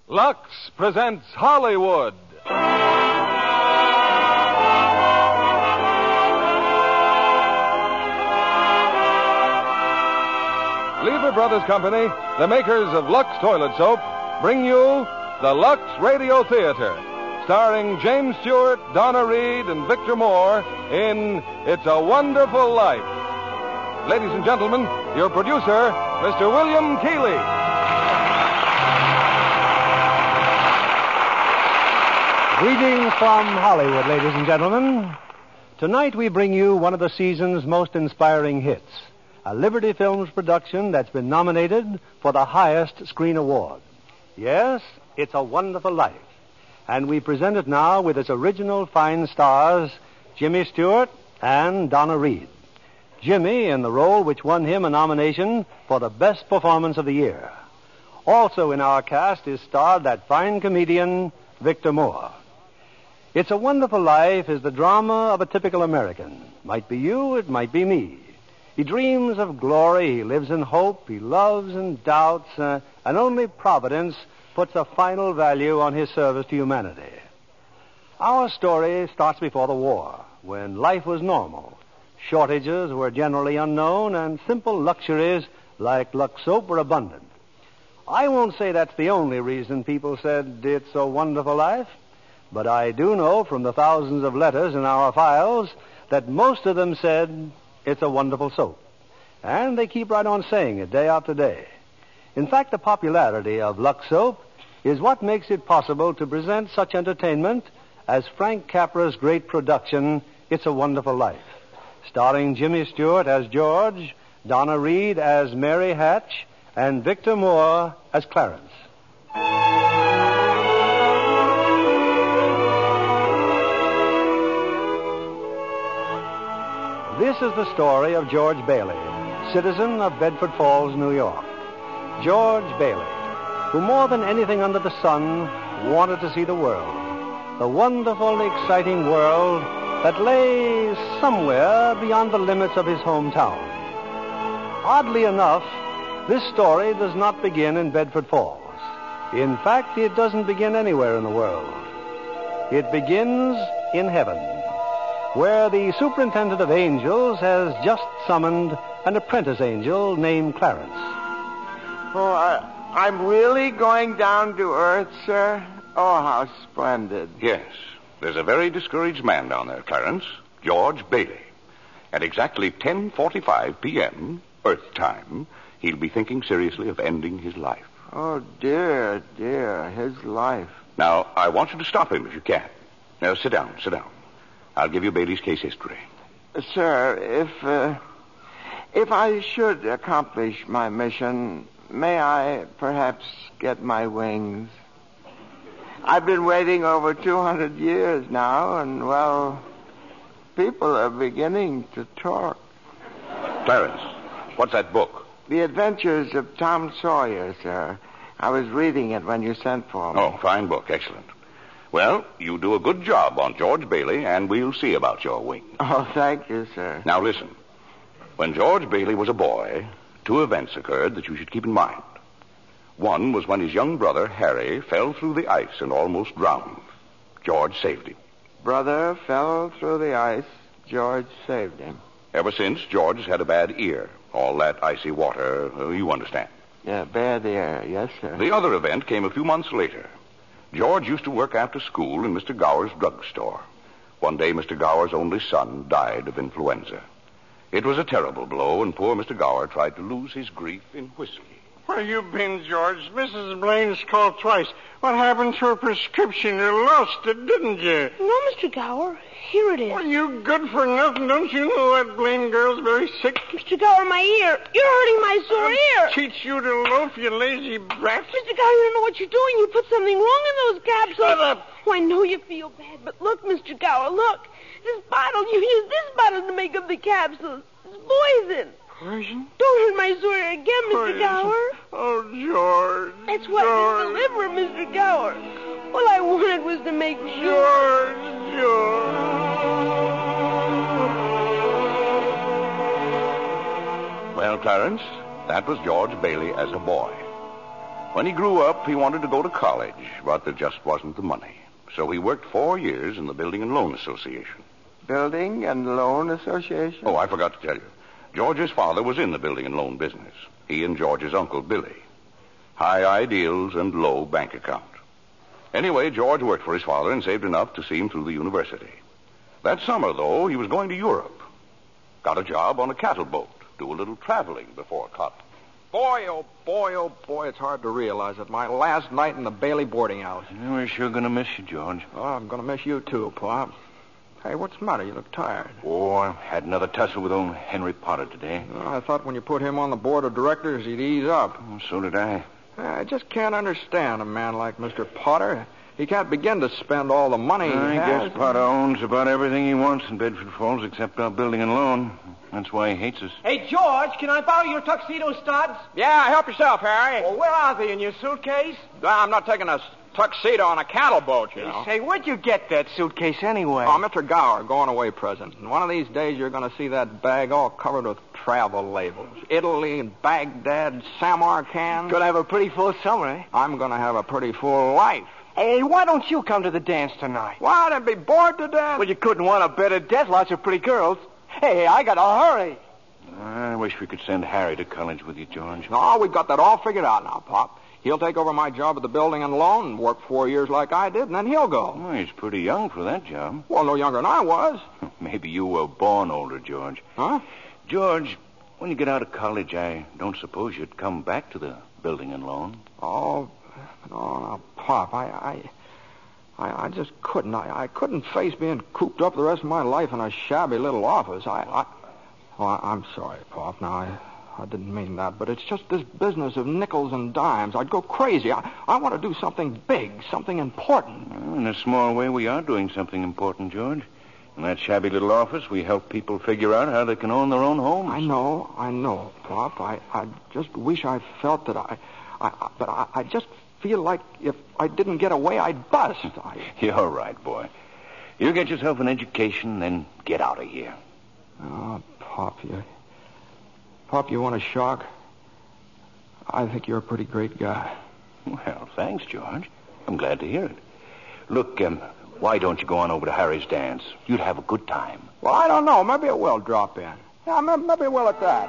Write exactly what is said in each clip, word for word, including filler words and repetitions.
Lux presents Hollywood. Lever Brothers Company, the makers of Lux Toilet Soap, bring you the Lux Radio Theater, starring James Stewart, Donna Reed, and Victor Moore in It's a Wonderful Life. Ladies and gentlemen, your producer, Mister William Keighley. Greetings from Hollywood, ladies and gentlemen. Tonight we bring you one of the season's most inspiring hits, a Liberty Films production that's been nominated for the highest screen award. Yes, It's a Wonderful Life. And we present it now with its original fine stars, Jimmy Stewart and Donna Reed. Jimmy in the role which won him a nomination for the best performance of the year. Also in our cast is starred that fine comedian, Victor Moore. It's a Wonderful Life is the drama of a typical American. Might be you, it might be me. He dreams of glory, he lives in hope, he loves and doubts, uh, and only Providence puts a final value on his service to humanity. Our story starts before the war, when life was normal. Shortages were generally unknown, and simple luxuries like Lux soap were abundant. I won't say that's the only reason people said it's a wonderful life, but I do know from the thousands of letters in our files that most of them said it's a wonderful soap. And they keep right on saying it day after day. In fact, the popularity of Lux soap is what makes it possible to present such entertainment as Frank Capra's great production, It's a Wonderful Life, starring Jimmy Stewart as George, Donna Reed as Mary Hatch, and Victor Moore as Clarence. This is the story of George Bailey, citizen of Bedford Falls, New York. George Bailey, who more than anything under the sun wanted to see the world, the wonderful, exciting world that lay somewhere beyond the limits of his hometown. Oddly enough, this story does not begin in Bedford Falls. In fact, it doesn't begin anywhere in the world. It begins in heaven, where the superintendent of angels has just summoned an apprentice angel named Clarence. Oh, I, I'm really going down to earth, sir? Oh, how splendid. Yes. There's a very discouraged man down there, Clarence, George Bailey. At exactly ten forty-five p.m., Earth time, he'll be thinking seriously of ending his life. Oh, dear, dear, his life. Now, I want you to stop him if you can. Now, sit down, sit down. I'll give you Bailey's case history. Uh, sir, if, uh, if I should accomplish my mission, may I perhaps get my wings? I've been waiting over two hundred years now, and, well, people are beginning to talk. Clarence, what's that book? The Adventures of Tom Sawyer, sir. I was reading it when you sent for me. Oh, fine book. Excellent. Well, you do a good job on George Bailey, and we'll see about your wings. Oh, thank you, sir. Now, listen. When George Bailey was a boy, two events occurred that you should keep in mind. One was when his young brother, Harry, fell through the ice and almost drowned. George saved him. Brother fell through the ice. George saved him. Ever since, George has had a bad ear. All that icy water, uh, you understand. Yeah, bad ear. Yes, sir. The other event came a few months later. George used to work after school in Mister Gower's drugstore. One day, Mister Gower's only son died of influenza. It was a terrible blow, and poor Mister Gower tried to lose his grief in whiskey. Where you been, George? Missus Blaine's called twice. What happened to her prescription? You lost it, didn't you? No, Mister Gower. Here it is. Well, you good for nothing. Don't you know that Blaine girl's very sick? Mister Gower, my ear. You're hurting my sore I'll ear. teach you to loaf, you lazy brat. Mister Gower, you don't know what you're doing. You put something wrong in those capsules. Shut up. Oh, I know you feel bad, but look, Mister Gower, look. This bottle, you used this bottle to make up the capsules. It's poison. Poison? Don't hurt my sore ear again, Mister Poison. Gower. Oh, George. That's why George. it's the liver, Mister Gower. All I wanted was to make sure. George, George. Well, Clarence, that was George Bailey as a boy. When he grew up, he wanted to go to college, but there just wasn't the money. So he worked four years in the Building and Loan Association. Building and Loan Association? Oh, I forgot to tell you. George's father was in the building and loan business. He and George's uncle, Billy. High ideals and low bank account. Anyway, George worked for his father and saved enough to see him through the university. That summer, though, he was going to Europe. Got a job on a cattle boat. Do a little traveling before college. Boy, oh boy, oh boy, it's hard to realize it. My last night in the Bailey boarding house. Yeah, we're sure going to miss you, George. Oh, I'm going to miss you, too, Pop. Hey, what's the matter? You look tired. Oh, I had another tussle with old Henry Potter today. Oh, I thought when you put him on the board of directors, he'd ease up. Oh, so did I. I just can't understand a man like Mister Potter. He can't begin to spend all the money he I has. guess Potter owns about everything he wants in Bedford Falls except our building and loan. That's why he hates us. Hey, George, can I borrow your tuxedo studs? Yeah, help yourself, Harry. Well, where are they, in your suitcase? I'm not taking a tuxedo on a cattle boat, you know. Say, where'd you get that suitcase anyway? Oh, Mister Gower, going away present. And one of these days you're going to see that bag all covered with travel labels. Italy and Baghdad, Samarkand. Gonna have a pretty full summer, eh? I'm going to have a pretty full life. Hey, why don't you come to the dance tonight? What? I'd be bored to death. Well, you couldn't want a better death. Lots of pretty girls. Hey, I got to hurry. I wish we could send Harry to college with you, George. No, we've got that all figured out now, Pop. He'll take over my job at the building and loan and work four years like I did, and then he'll go. Well, he's pretty young for that job. Well, no younger than I was. Maybe you were born older, George. Huh? George, when you get out of college, I don't suppose you'd come back to the building and loan. Oh, no, no, Pop, I, I, I, I just couldn't. I, I couldn't face being cooped up the rest of my life in a shabby little office. I, I, oh, I I'm sorry, Pop. Now, I, I didn't mean that, but it's just this business of nickels and dimes. I'd go crazy. I, I want to do something big, something important. Well, in a small way, we are doing something important, George. In that shabby little office, we help people figure out how they can own their own homes. I know, I know, Pop. I, I just wish I felt that I, I, I but I, I just feel like if I didn't get away, I'd bust. I... You're right, boy. You get yourself an education, then get out of here. Oh, Pop, you... Pop, you want a shock? I think you're a pretty great guy. Well, thanks, George. I'm glad to hear it. Look, um, why don't you go on over to Harry's dance? You'd have a good time. Well, I don't know. Maybe it will drop in. Yeah, maybe it will at that.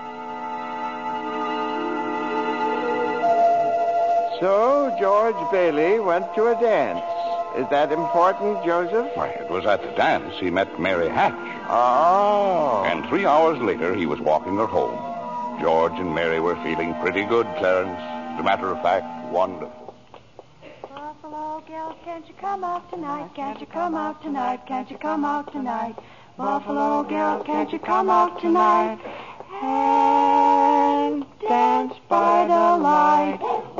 So, George Bailey went to a dance. Is that important, Joseph? Why, it was at the dance he met Mary Hatch. Oh. And three hours later, he was walking her home. George and Mary were feeling pretty good, Clarence. As a matter of fact, wonderful. Buffalo girl, can't you come out tonight? Can't you come out tonight? Can't you come out tonight? Buffalo girl, can't you come out tonight? And dance by the light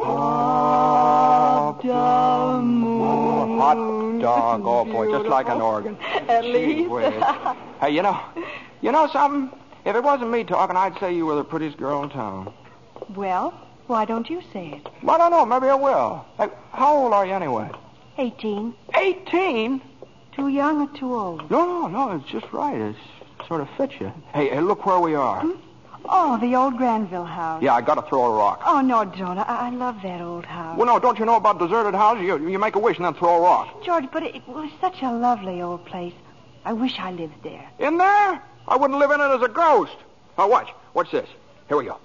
of the moon. Hot dog, oh boy, just like an organ. At Gee least. whiz. Hey, you know, you know something? If it wasn't me talking, I'd say you were the prettiest girl in town. Well, why don't you say it? Well, I don't know. Maybe I will. Hey, how old are you anyway? Eighteen. Eighteen? Too young or too old? No, no, no. It's just right. It sort of fits you. Hey, hey, look where we are. Hmm? Oh, the old Granville house. Yeah, I got to throw a rock. Oh, no, don't. I, I love that old house. Well, no, don't you know about deserted houses? You, you make a wish and then throw a rock. George, but it, it was such a lovely old place. I wish I lived there. In there? I wouldn't live in it as a ghost. Now, watch. What's this? Here we go.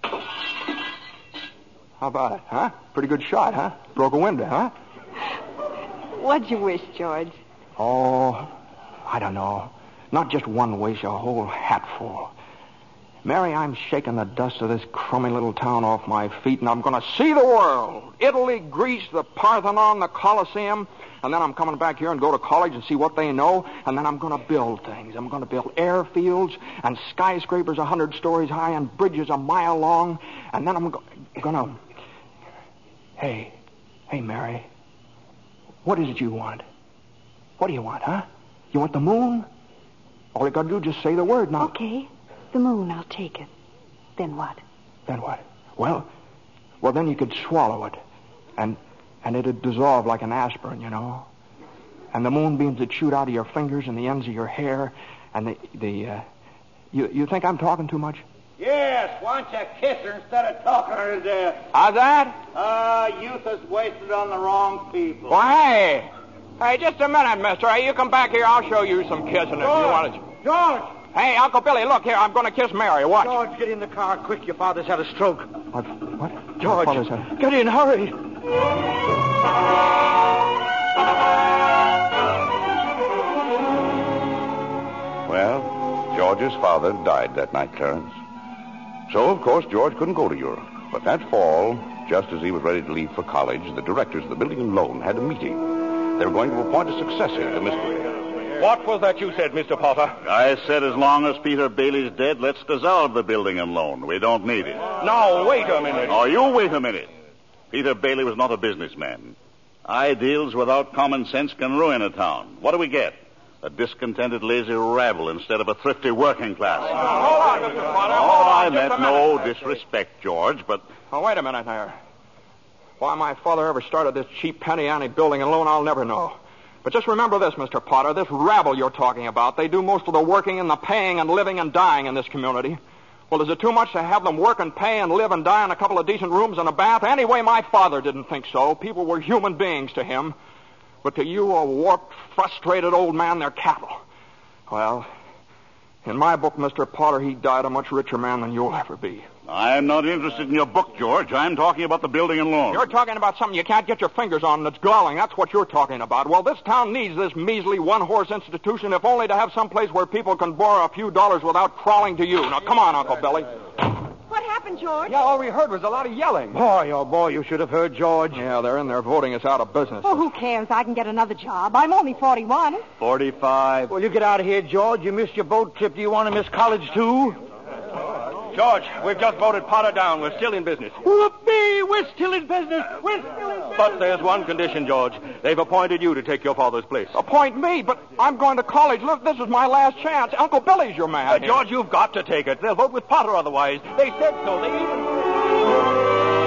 How about it, huh? Pretty good shot, huh? Broke a window, huh? What'd you wish, George? Oh, I don't know. Not just one wish, a whole hatful. Mary, I'm shaking the dust of this crummy little town off my feet, and I'm going to see the world. Italy, Greece, the Parthenon, the Colosseum. And then I'm coming back here and go to college and see what they know. And then I'm going to build things. I'm going to build airfields and skyscrapers a hundred stories high and bridges a mile long. And then I'm go- going to... Hey, hey, Mary. What is it you want? What do you want, huh? You want the moon? All you got to do is just say the word now. Okay. The moon, I'll take it. Then what? Then what? Well, well, then you could swallow it. And... And it'd dissolve like an aspirin, you know. And the moonbeams would shoot out of your fingers and the ends of your hair. And the... the uh, you, you think I'm talking too much? Yes, why don't you kiss her instead of talking her to death? How's that? Uh, youth is wasted on the wrong people. Why, hey. Hey, just a minute, mister. Hey, you come back here. I'll show you some kissing if you want to. George! Hey, Uncle Billy, look here. I'm going to kiss Mary. Watch. George, get in the car quick. Your father's had a stroke. What? What? George, My father's had... get in, hurry. Well, George's father died that night, Clarence. So, of course, George couldn't go to Europe. But that fall, just as he was ready to leave for college, the directors of the building and loan had a meeting. They were going to appoint a successor to Mister What was that you said, Mister Potter? I said as long as Peter Bailey's dead, let's dissolve the building and loan. We don't need it. Now, wait a minute. Oh, you wait a minute. Peter Bailey was not a businessman. Ideals without common sense can ruin a town. What do we get? A discontented, lazy rabble instead of a thrifty working class. Hold on, Mister Potter. Oh, Hold on, I just meant a minute. no disrespect, George, but... Oh, wait a minute there. Why my father ever started this cheap penny ante building and loan, I'll never know. But just remember this, Mister Potter, this rabble you're talking about, they do most of the working and the paying and living and dying in this community. Well, is it too much to have them work and pay and live and die in a couple of decent rooms and a bath? Anyway, my father didn't think so. People were human beings to him. But to you, a warped, frustrated old man, they're cattle. Well, in my book, Mister Potter, he died a much richer man than you'll ever be. I'm not interested in your book, George. I'm talking about the building and loan. You're talking about something you can't get your fingers on that's galling. That's what you're talking about. Well, this town needs this measly one-horse institution, if only to have some place where people can borrow a few dollars without crawling to you. Now, come on, Uncle Billy. What happened, George? Yeah, all we heard was a lot of yelling. Boy, oh boy, you should have heard George. Yeah, they're in there voting us out of business. Oh, who cares? I can get another job. I'm only forty-one. Forty-five. Well, you get out of here, George. You missed your boat trip. Do you want to miss college, too? George, we've just voted Potter down. We're still in business. Whoopee! We're still in business. We're still in business. But there's one condition, George. They've appointed you to take your father's place. Appoint me, but I'm going to college. Look, this is my last chance. Uncle Billy's your man. Uh, here. George, you've got to take it. They'll vote with Potter otherwise. They said so. They even...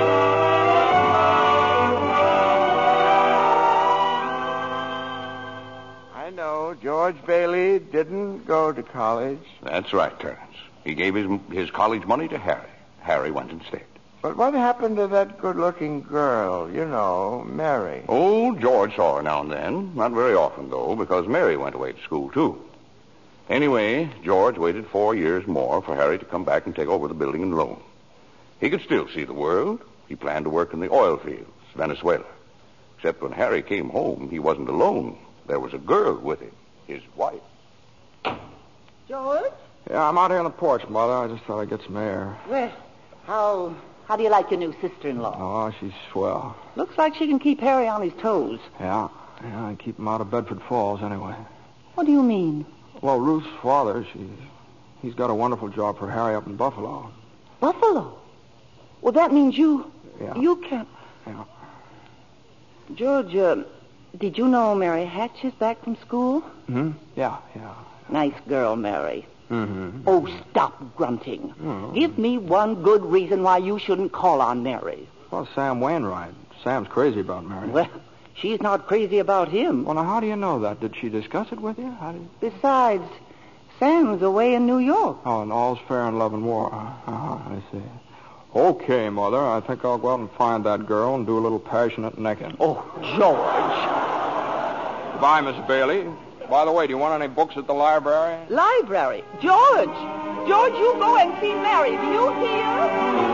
I know George Bailey didn't go to college. That's right, Clarence. He gave his, his college money to Harry. Harry went instead. But what happened to that good-looking girl, you know, Mary? Oh, George saw her now and then. Not very often, though, because Mary went away to school, too. Anyway, George waited four years more for Harry to come back and take over the building and loan. He could still see the world. He planned to work in the oil fields, Venezuela. Except when Harry came home, he wasn't alone. There was a girl with him, his wife. George? Yeah, I'm out here on the porch, Mother. I just thought I'd get some air. Well, how how do you like your new sister-in-law? Oh, she's swell. Looks like she can keep Harry on his toes. Yeah, yeah, I keep him out of Bedford Falls anyway. What do you mean? Well, Ruth's father, she's, he's got a wonderful job for Harry up in Buffalo. Buffalo? Well, that means you... Yeah. You can't... Yeah. George, uh, did you know Mary Hatch is back from school? Hmm? Yeah, yeah. Nice girl, Mary. Mm-hmm. Oh, stop grunting. Mm-hmm. Give me one good reason why you shouldn't call on Mary. Well, Sam Wainwright. Sam's crazy about Mary. Well, she's not crazy about him. Well, now, how do you know that? Did she discuss it with you? How do you... Besides, Sam's away in New York. Oh, and all's fair in love and war. Uh-huh, I see. Okay, Mother, I think I'll go out and find that girl and do a little passionate necking. Oh, George. Goodbye, Miss Bailey. By the way, do you want any books at the library? Library? George! George, you go and see Mary. Do you hear?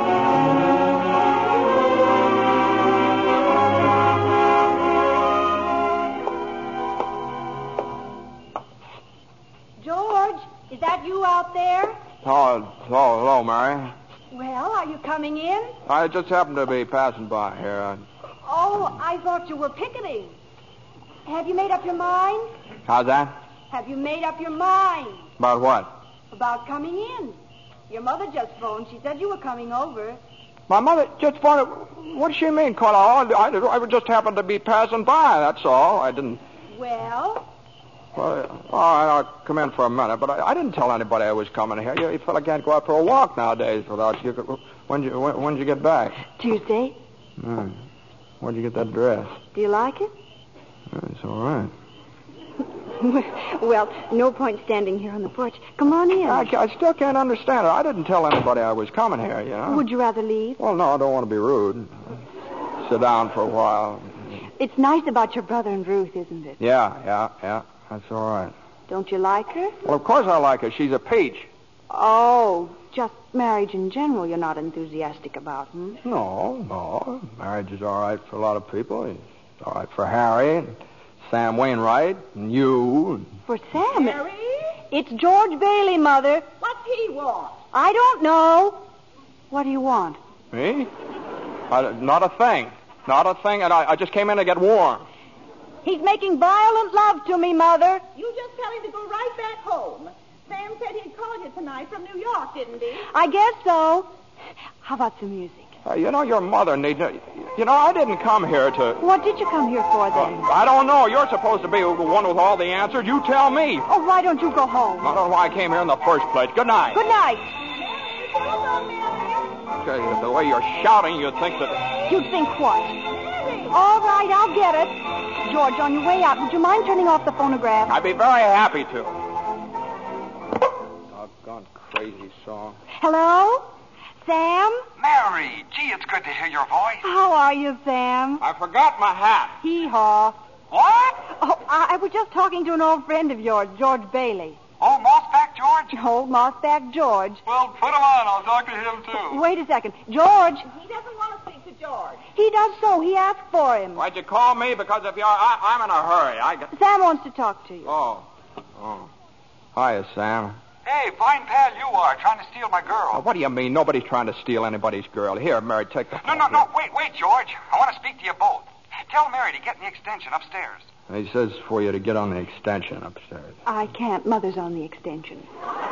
George, is that you out there? Oh, oh, hello, Mary. Well, are you coming in? I just happened to be passing by here. I... Oh, I thought you were picketing. Have you made up your mind? How's that? Have you made up your mind About what? about coming in? Your mother just phoned. She said you were coming over. My mother just phoned. What does she mean, Carla? I, I, I just happened to be passing by, that's all. I didn't... Well, Well, all right, I'll come in for a minute, but I, I didn't tell anybody I was coming here. You, you fella can't go out for a walk nowadays without you. When'd you, when, when'd you get back? Tuesday. Hmm. Where'd you get that dress? Do you like it? It's all right. Well, no point standing here on the porch. Come on in. I, I still can't understand it. I didn't tell anybody I was coming here, you know. Would you rather leave? Well, no, I don't want to be rude. Sit down for a while. It's nice about your brother and Ruth, isn't it? Yeah, yeah, yeah. That's all right. Don't you like her? Well, of course I like her. She's a peach. Oh, just marriage in general you're not enthusiastic about, hmm? No, no. Marriage is all right for a lot of people. It's all right for Harry, and Sam Wainwright, and you. And... For Sam? Harry? It's George Bailey, Mother. What's he want? I don't know. What do you want? Me? I, not a thing. Not a thing, and I, I just came in to get warm. He's making violent love to me, Mother. You just tell him to go right back home. Sam said he'd called you tonight from New York, didn't he? I guess so. How about some music? Uh, you know, your mother needs... You know, I didn't come here to... What did you come here for, then? Uh, I don't know. You're supposed to be the one with all the answers. You tell me. Oh, why don't you go home? I don't know why I came here in the first place. Good night. Good night. Okay, the way you're shouting, you'd think that... You'd think what? All right, I'll get it. George, on your way out, would you mind turning off the phonograph? I'd be very happy to. Doggone crazy song. Hello? Sam? Mary, gee, it's good to hear your voice. How are you, Sam? I forgot my hat. Hee-haw. What? Oh, I, I was just talking to an old friend of yours, George Bailey. Oh, Mossback George? Old Mossback George. Well, put him on. I'll talk to him, too. Wait a second. George. He doesn't want to speak to George. He does so. He asked for him. Why'd you call me? Because if you're... I, I'm in a hurry. I got... Sam wants to talk to you. Oh. Oh. Hiya, Sam. Hey, fine pal you are, trying to steal my girl. Uh, what do you mean? Nobody's trying to steal anybody's girl. Here, Mary, take the... No, no, no. Wait, wait, George. I want to speak to you both. Tell Mary to get in the extension upstairs. He says for you to get on the extension upstairs. I can't. Mother's on the extension.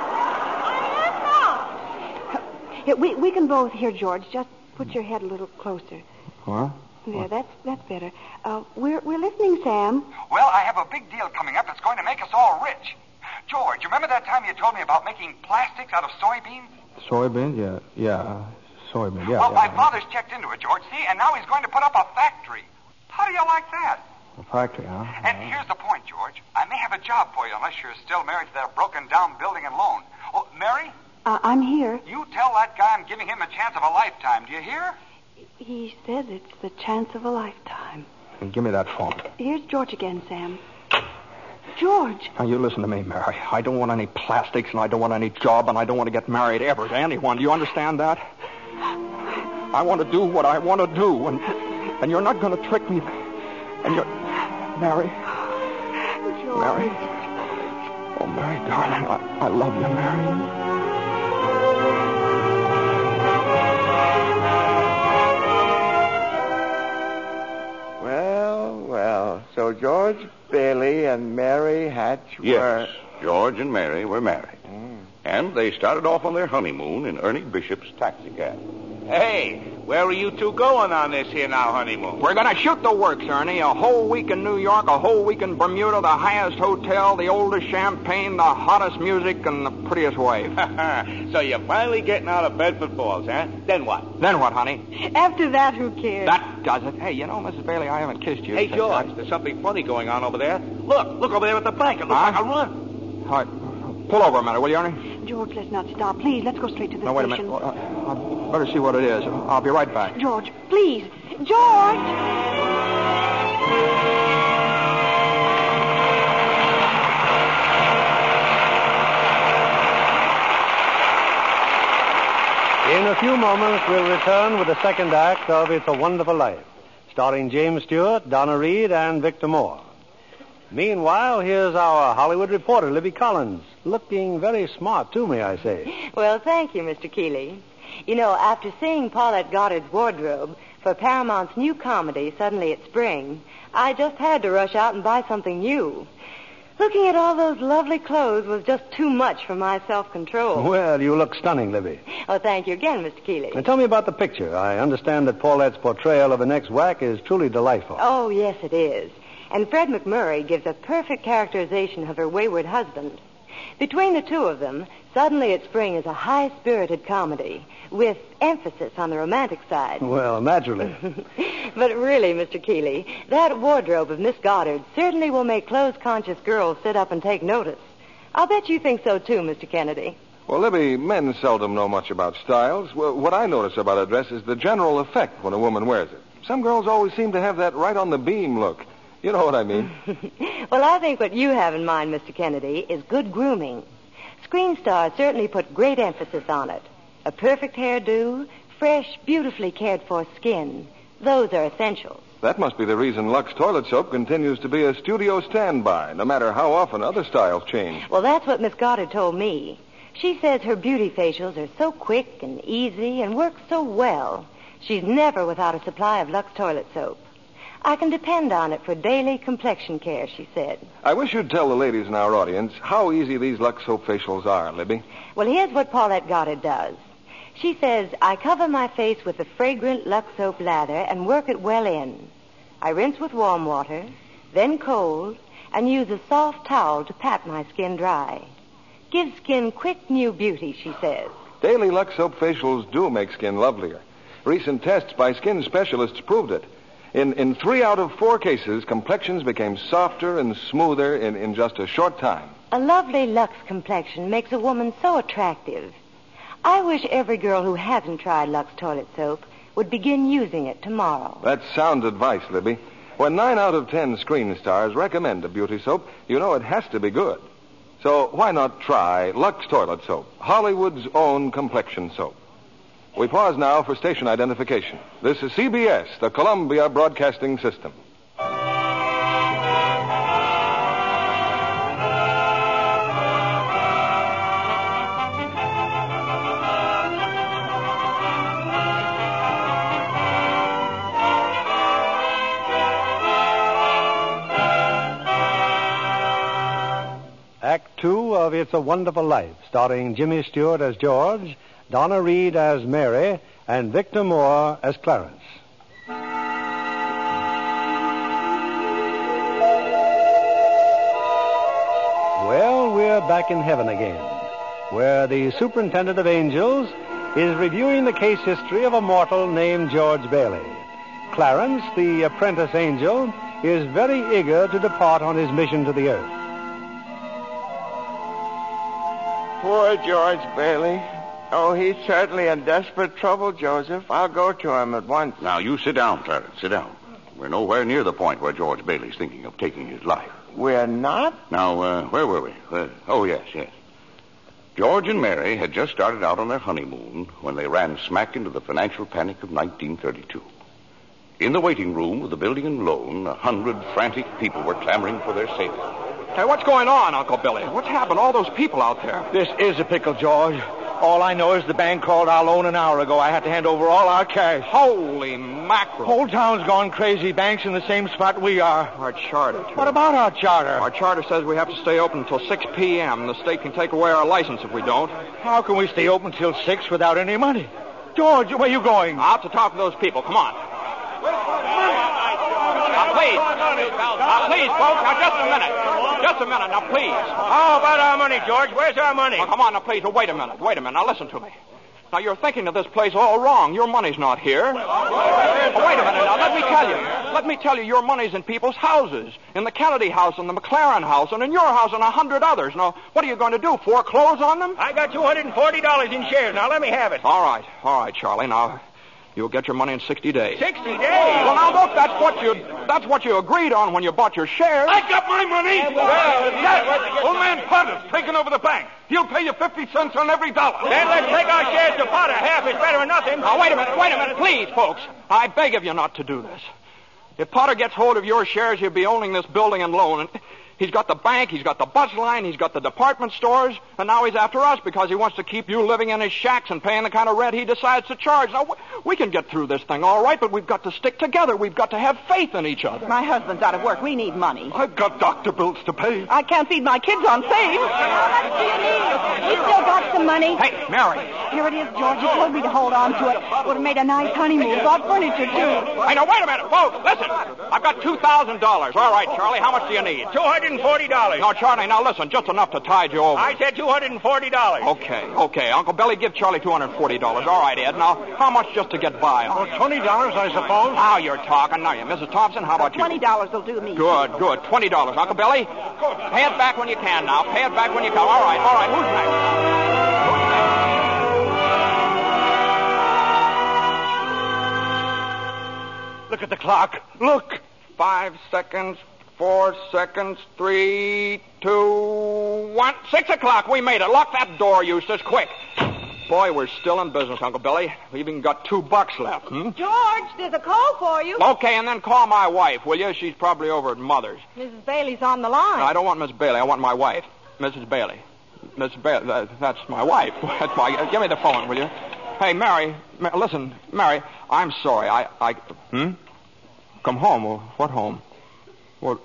Here, we, we can both hear, George. Just put your head a little closer. What? There, that's that's better. Uh, we're we're listening, Sam. Well, I have a big deal coming up that's going to make us all rich. George, remember that time you told me about making plastics out of soybeans? Soybeans? Yeah, yeah. Soybeans, yeah. Well, yeah, my yeah. father's checked into it, George, see? And now he's going to put up a factory. How do you like that? A factory, huh? And here's the point, George. I may have a job for you unless you're still married to that broken-down building and loan. Oh, Mary? Uh, I'm here. You tell that guy I'm giving him a chance of a lifetime. Do you hear? He says it's the chance of a lifetime. And give me that phone. Here's George again, Sam. George. Now, you listen to me, Mary. I don't want any plastics, and I don't want any job, and I don't want to get married ever to anyone. Do you understand that? I want to do what I want to do, and and you're not going to trick me. And you're... Mary. George. Mary. Oh, Mary, darling, I, I love you, Mary. Well, well. So George Bailey and Mary Hatch were... Yes, George and Mary were married. Mm. And they started off on their honeymoon in Ernie Bishop's taxicab. Hey, where are you two going on this here now honeymoon? We're going to shoot the works, Ernie. A whole week in New York, a whole week in Bermuda, the highest hotel, the oldest champagne, the hottest music, and the prettiest wife. So you're finally getting out of Bedford Falls, huh? Then what? Then what, honey? After that, who cares? That does it. Hey, you know, Missus Bailey, I haven't kissed you. Hey, George, there's something funny going on over there. Look, look over there at the bank. It looks Huh? like a run. All right. Pull over a minute, will you, Ernie? George, let's not stop. Please, let's go straight to the No, wait a station. minute. Uh, I better see what it is. I'll be right back. George, please. George! In a few moments, we'll return with the second act of It's a Wonderful Life, starring James Stewart, Donna Reed, and Victor Moore. Meanwhile, here's our Hollywood reporter, Libby Collins, looking very smart, too, may I say. Well, thank you, Mister Keeley. You know, after seeing Paulette Goddard's wardrobe for Paramount's new comedy, Suddenly It's Spring, I just had to rush out and buy something new. Looking at all those lovely clothes was just too much for my self-control. Well, you look stunning, Libby. Oh, thank you again, Mister Keeley. And tell me about the picture. I understand that Paulette's portrayal of an ex-whack is truly delightful. Oh, yes, it is. And Fred McMurray gives a perfect characterization of her wayward husband. Between the two of them, Suddenly at Spring is a high-spirited comedy with emphasis on the romantic side. Well, naturally. But really, Mister Keeley, that wardrobe of Miss Goddard certainly will make clothes-conscious girls sit up and take notice. I'll bet you think so, too, Mister Kennedy. Well, Libby, men seldom know much about styles. Well, what I notice about a dress is the general effect when a woman wears it. Some girls always seem to have that right on the beam look. You know what I mean. Well, I think what you have in mind, Mister Kennedy, is good grooming. Screen stars certainly put great emphasis on it. A perfect hairdo, fresh, beautifully cared-for skin. Those are essentials. That must be the reason Lux Toilet Soap continues to be a studio standby, no matter how often other styles change. Well, that's what Miss Goddard told me. She says her beauty facials are so quick and easy and work so well. She's never without a supply of Lux Toilet Soap. I can depend on it for daily complexion care, she said. I wish you'd tell the ladies in our audience how easy these Lux Soap facials are, Libby. Well, here's what Paulette Goddard does. She says, I cover my face with the fragrant Lux Soap lather and work it well in. I rinse with warm water, then cold, and use a soft towel to pat my skin dry. Gives skin quick new beauty, she says. Daily Lux Soap facials do make skin lovelier. Recent tests by skin specialists proved it. In in three out of four cases, complexions became softer and smoother in, in just a short time. A lovely Lux complexion makes a woman so attractive. I wish every girl who hasn't tried Lux Toilet Soap would begin using it tomorrow. That's sound advice, Libby. When nine out of ten screen stars recommend a beauty soap, you know it has to be good. So why not try Lux Toilet Soap, Hollywood's own complexion soap? We pause now for station identification. This is C B S, the Columbia Broadcasting System. Act two of It's a Wonderful Life, starring Jimmy Stewart as George, Donna Reed as Mary, and Victor Moore as Clarence. Well, we're back in heaven again, where the superintendent of angels is reviewing the case history of a mortal named George Bailey. Clarence, the apprentice angel, is very eager to depart on his mission to the earth. Poor George Bailey. Oh, he's certainly in desperate trouble, Joseph. I'll go to him at once. Now, you sit down, Clarence. Sit down. We're nowhere near the point where George Bailey's thinking of taking his life. We're not? Now, uh, where were we? Uh, oh, yes, yes. George and Mary had just started out on their honeymoon when they ran smack into the financial panic of nineteen thirty-two. In the waiting room of the building and loan, a hundred frantic people were clamoring for their safety. Hey, what's going on, Uncle Billy? What's happened to all those people out there? This is a pickle, George. All I know is the bank called our loan an hour ago. I had to hand over all our cash. Holy mackerel. Whole town's gone crazy. Bank's in the same spot we are. Our charter, too. What about our charter? Our charter says we have to stay open until six p.m. The state can take away our license if we don't. How can we stay open till six without any money? George, where are you going? Out to talk to those people. Come on. Now, please. Now, please, folks. Now, just a minute. Just a minute. Now, please. How about our money, George? Where's our money? Now, come on. Now, please. Well, wait a minute. Wait a minute. Now, listen to me. Now, you're thinking of this place all wrong. Your money's not here. Oh, wait a minute. Now, let me tell you. Let me tell you, your money's in people's houses. In the Kennedy house, and the McLaren house, and in your house, and a hundred others. Now, what are you going to do? Foreclose on them? I got two hundred forty dollars in shares. Now, let me have it. All right. All right, Charlie. Now, you'll get your money in sixty days. Sixty days? Well, now, look, that's what you that's what you agreed on when you bought your shares. I got my money! Well, yes, old man Potter's taking over the bank. He'll pay you fifty cents on every dollar. Then let's take our shares to Potter. Half is better than nothing. Now, wait a minute, wait a minute, please, folks. I beg of you not to do this. If Potter gets hold of your shares, he'll be owning this building and loan. And he's got the bank, he's got the bus line, he's got the department stores, and now he's after us because he wants to keep you living in his shacks and paying the kind of rent he decides to charge. Now, we can get through this thing all right, but we've got to stick together. We've got to have faith in each other. My husband's out of work. We need money. I've got doctor bills to pay. I can't feed my kids on save. How much do you need? You still got some money? Hey, Mary. Here it is, George. You told me to hold on to it. Would have made a nice honeymoon. Bought furniture, too. Hey, now, wait a minute, folks. Listen. I've got two thousand dollars. All right, Charlie, how much do you need? two hundred hundred forty dollars. No, Charlie, now listen, just enough to tide you over. I said two hundred forty dollars. Okay, okay. Uncle Billy, give Charlie two hundred forty dollars. All right, Ed. Now, how much just to get by on? Oh, twenty dollars, I suppose. Now you're talking. Now you, Missus Thompson, how about you? Twenty dollars will do me. Good, good. Twenty dollars. Uncle Billy, pay it back when you can now. Pay it back when you can. All right, all right. Who's next? Who's next? Look at the clock. Look. Five seconds, four seconds, three, two, one. Six o'clock. We made it. Lock that door, Eustace, quick. Boy, we're still in business, Uncle Billy. We've even got two bucks left. Hmm? George, there's a call for you. Okay, and then call my wife, will you? She's probably over at Mother's. Missus Bailey's on the line. No, I don't want Miss Bailey. I want my wife, Missus Bailey. Missus Bailey, that, that's my wife. That's my. Uh, give me the phone, will you? Hey, Mary. Ma- listen, Mary. I'm sorry. I. I. Hmm. Come home. Well, what home? Well,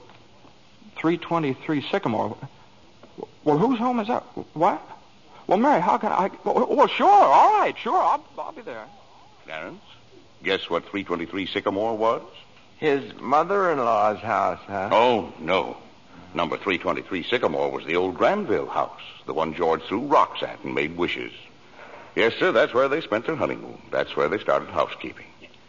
three twenty-three Sycamore. Well, whose home is that? What? Well, Mary, how can I... Well, well sure, all right, sure, I'll, I'll be there. Clarence, guess what three twenty-three Sycamore was? His mother-in-law's house, huh? Oh, no. Number three twenty-three Sycamore was the old Granville house, the one George threw rocks at and made wishes. Yes, sir, that's where they spent their honeymoon. That's where they started housekeeping.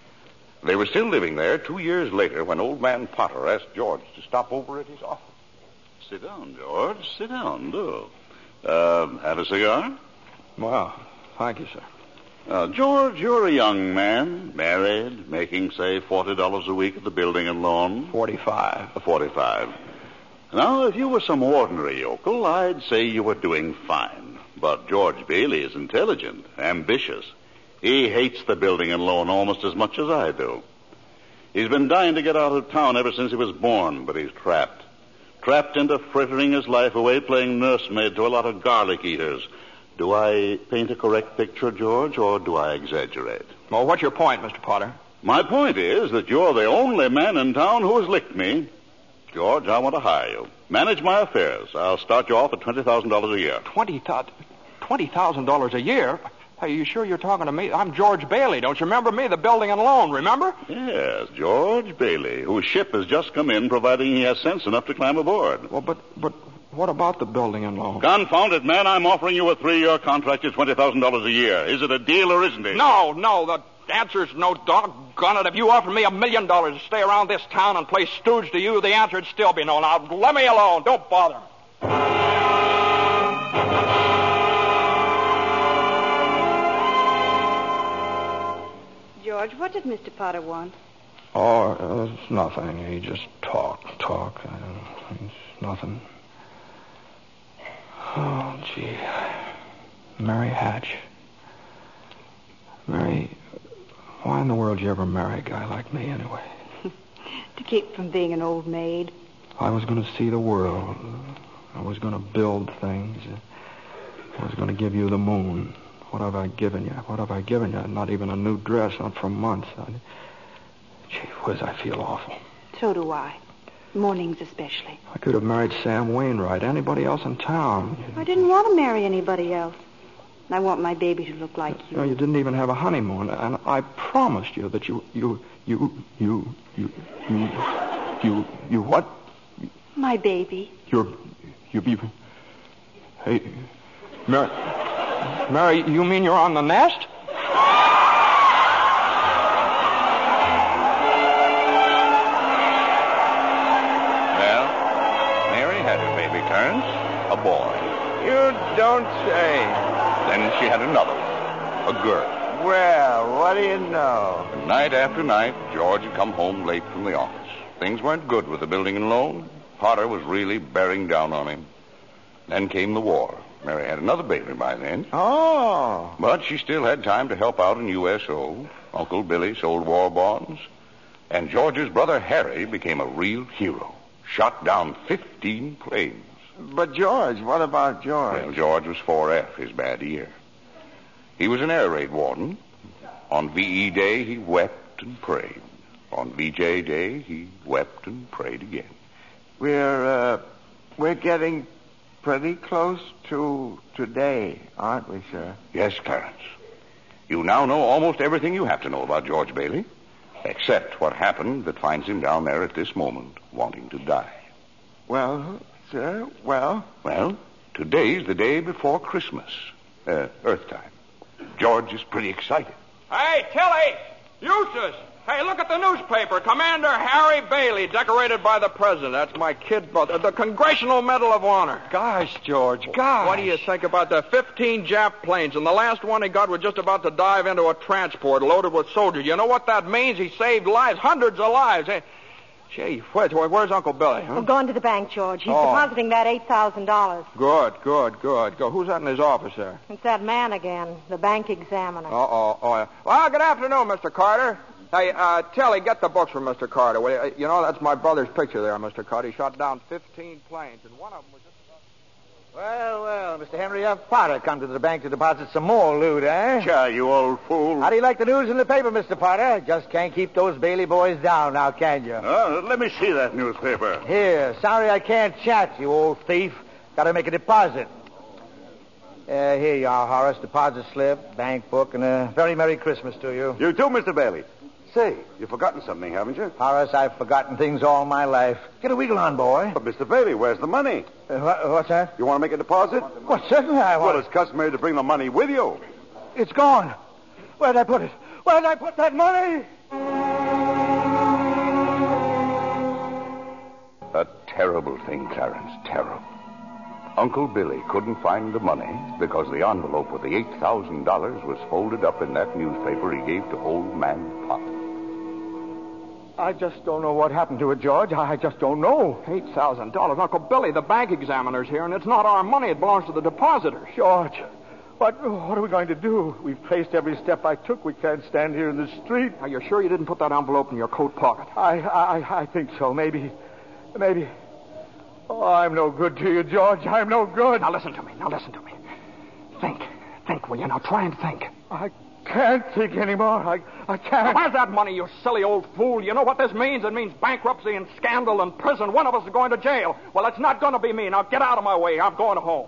They were still living there two years later when old man Potter asked George to stop over at his office. Sit down, George. Sit down, do. Uh, have a cigar? Well, thank you, sir. Uh, George, you're a young man, married, making, say, forty dollars a week at the building and loan. Forty-five. Uh, Forty-five. Now, if you were some ordinary yokel, I'd say you were doing fine. But George Bailey is intelligent, ambitious. He hates the building and loan almost as much as I do. He's been dying to get out of town ever since he was born, but he's trapped. Trapped into frittering his life away playing nursemaid to a lot of garlic eaters. Do I paint a correct picture, George, or do I exaggerate? Well, what's your point, Mister Potter? My point is that you're the only man in town who has licked me. George, I want to hire you. Manage my affairs. I'll start you off at twenty thousand dollars a year. Twenty thousand twenty thousand dollars a year? Are you sure you're talking to me? I'm George Bailey. Don't you remember me? The building and loan, remember? Yes, George Bailey, whose ship has just come in, providing he has sense enough to climb aboard. Well, but but what about the building and loan? Confound it, man. I'm offering you a three-year contract at twenty thousand dollars a year. Is it a deal or isn't it? No, no. The answer's no. Doggone it. If you offered me a million dollars to stay around this town and play stooge to you, the answer'd still be no. Now, let me alone. Don't bother me. George, what did Mister Potter want? Oh, uh, it's nothing. He just talk, talk. I don't know. It's nothing. Oh, gee. Mary Hatch. Mary, why in the world did you ever marry a guy like me anyway? To keep from being an old maid. I was going to see the world. I was going to build things. I was going to give you the moon. What have I given you? What have I given you? Not even a new dress, not for months. I... Gee whiz, I feel awful. So do I. Mornings especially. I could have married Sam Wainwright, anybody else in town. I didn't want to marry anybody else. I want my baby to look like you. No, you didn't even have a honeymoon, and I promised you that you, you, you, you, you, you, you, you what? My baby. You're, you be... Hey, Mary... Mary, you mean you're on the nest? Well, Mary had her baby, Clarence. A boy. You don't say. Then she had another one. A girl. Well, what do you know? Night after night, George had come home late from the office. Things weren't good with the building and loan. Potter was really bearing down on him. Then came the war. Mary had another baby by then. Oh. But she still had time to help out in U S O. Uncle Billy sold war bonds. And George's brother Harry became a real hero. Shot down fifteen planes. But George, what about George? Well, George was four F, his bad ear. He was an air raid warden. On V E Day, he wept and prayed. On V J Day, he wept and prayed again. We're, uh, we're getting pretty close to today, aren't we, sir? Yes, Clarence. You now know almost everything you have to know about George Bailey, except what happened that finds him down there at this moment, wanting to die. Well, sir, well? Well, today's the day before Christmas. Uh, Earth time. George is pretty excited. Hey, Tilly! Eustace! Hey, look at the newspaper. Commander Harry Bailey, decorated by the president. That's my kid brother. The Congressional Medal of Honor. Gosh, George, gosh. What do you think about the fifteen Jap planes? And the last one he got was just about to dive into a transport loaded with soldiers. You know what that means? He saved lives, hundreds of lives. Hey, gee, where's, where's Uncle Billy? Huh? We're going to the bank, George. He's Oh. depositing that eight thousand dollars. Good, good, good, good. Who's that in his office there? It's that man again, the bank examiner. Uh-oh. Oh, yeah. Well, good afternoon, Mister Carter. Hey, uh, Tilly, get the books from Mister Carter. Will you? You know, that's my brother's picture there, Mister Carter. He shot down fifteen planes, and one of them was just... Well, well, Mister Henry F. Potter come to the bank to deposit some more loot, eh? Sure, you old fool. How do you like the news in the paper, Mister Potter? Just can't keep those Bailey boys down now, can you? Uh, let me see that newspaper. Here, sorry I can't chat, you old thief. Got to make a deposit. Uh, here you are, Horace. Deposit slip, bank book, and a very Merry Christmas to you. You too, Mister Bailey. Say, you've forgotten something, haven't you? Horace, I've forgotten things all my life. Get a wiggle on, boy. But, Mister Bailey, where's the money? Uh, what, what's that? You want to make a deposit? Well, certainly I want. Well, it's customary to bring the money with you. It's gone. Where'd I put it? Where'd I put that money? A terrible thing, Clarence, terrible. Uncle Billy couldn't find the money because the envelope with the eight thousand dollars was folded up in that newspaper he gave to old man Pop. I just don't know what happened to it, George. I just don't know. eight thousand dollars. Uncle Billy, the bank examiner's here, and it's not our money. It belongs to the depositors. George, what, what are we going to do? We've traced every step I took. We can't stand here in the street. Are you sure you didn't put that envelope in your coat pocket? I, I, I think so. Maybe, maybe. Oh, I'm no good to you, George. I'm no good. Now listen to me. Now listen to me. Think. Think, will you? Now try and think. I can't think anymore. I, I can't. Where's that money, you silly old fool? You know what this means? It means bankruptcy and scandal and prison. One of us is going to jail. Well, it's not going to be me. Now get out of my way. I'm going home.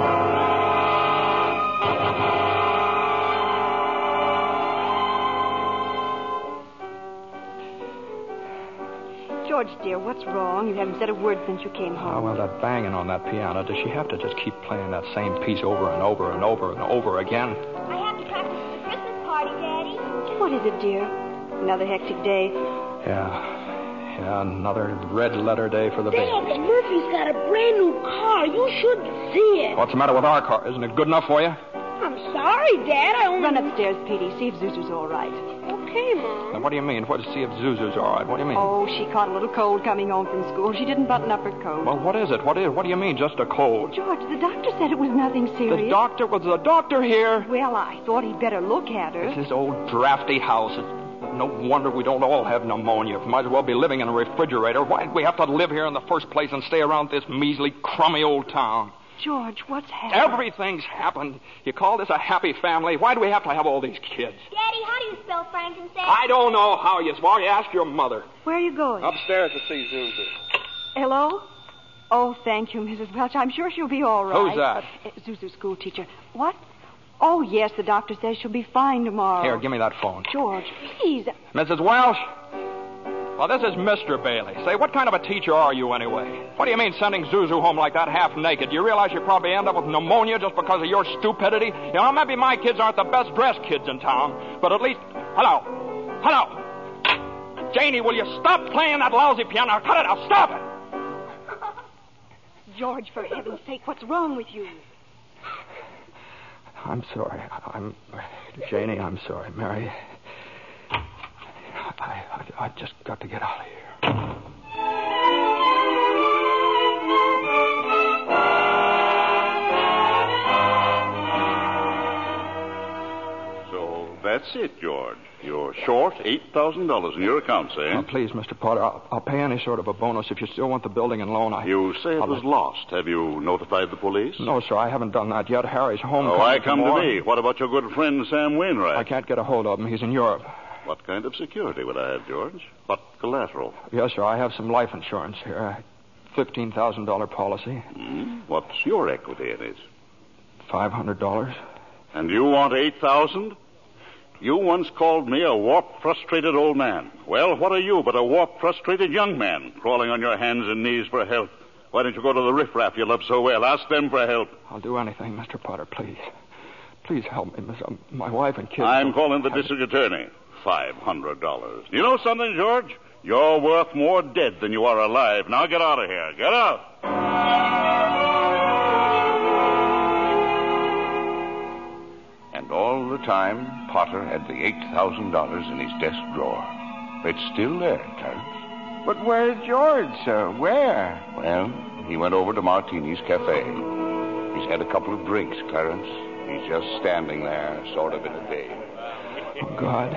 George, dear, what's wrong? You haven't said a word since you came home. Oh, well, that banging on that piano. Does she have to just keep playing that same piece over and over and over and over again? I have to practice for the Christmas party, Daddy. What is it, dear? Another hectic day? Yeah. Yeah, another red letter day for the baby. Dad, Murphy's got a brand new car. You should see it. What's the matter with our car? Isn't it good enough for you? I'm sorry, Dad. I only... Run upstairs, Petey. See if Zuzu's all right. Okay, Mom. Now, what do you mean? What to see if Zuzu's all right? What do you mean? Oh, she caught a little cold coming home from school. She didn't button up her coat. Well, what is it? What is? What do you mean, just a cold? George, the doctor said it was nothing serious. The doctor? Was the doctor here? Well, I thought he'd better look at her. It's this old drafty house. It's no wonder we don't all have pneumonia. Might as well be living in a refrigerator. Why'd we have to live here in the first place and stay around this measly, crummy old town? George, what's happened? Everything's happened. You call this a happy family? Why do we have to have all these kids? Daddy, how do you spell frankincense? I don't know how you spell. You ask your mother. Where are you going? Upstairs to see Zuzu. Hello? Oh, thank you, Missus Welch. I'm sure she'll be all right. Who's that? Uh, Zuzu's school teacher. What? Oh, yes, the doctor says she'll be fine tomorrow. Here, give me that phone. George, please. Missus Welsh? Well, this is Mister Bailey. Say, what kind of a teacher are you anyway? What do you mean sending Zuzu home like that half naked? Do you realize you probably end up with pneumonia just because of your stupidity? You know, maybe my kids aren't the best dressed kids in town, but at least... Hello. Hello. Janie, will you stop playing that lousy piano? Cut it out. Stop it. George, for heaven's sake, what's wrong with you? I'm sorry. I'm... Janie, I'm sorry. Mary... I, I, I just got to get out of here. So that's it, George. You're short eight thousand dollars in your accounts, eh? Oh, please, Mister Potter, I'll, I'll pay any sort of a bonus if you still want the building and loan. I, you say it I'll was let... lost. Have you notified the police? No, sir, I haven't done that yet. Harry's home. Oh, I come to me. What about your good friend, Sam Wainwright? I can't get a hold of him. He's in Europe. What kind of security would I have, George? What collateral? Yes, sir, I have some life insurance here. fifteen thousand dollars policy. Hmm? What's your equity in it? five hundred dollars. And you want eight thousand dollars? You once called me a warped, frustrated old man. Well, what are you but a warped, frustrated young man crawling on your hands and knees for help? Why don't you go to the riffraff you love so well? Ask them for help. I'll do anything, Mister Potter, please. Please help me, Miss. Um, my wife and kids. I'm calling the district attorney. Five hundred dollars. You know something, George? You're worth more dead than you are alive. Now get out of here. Get out. And all the time, Potter had the eight thousand dollars in his desk drawer. It's still there, Clarence. But where's George, sir? Where? Well, he went over to Martini's Cafe. He's had a couple of drinks, Clarence. He's just standing there, sort of in a daze. Oh, God.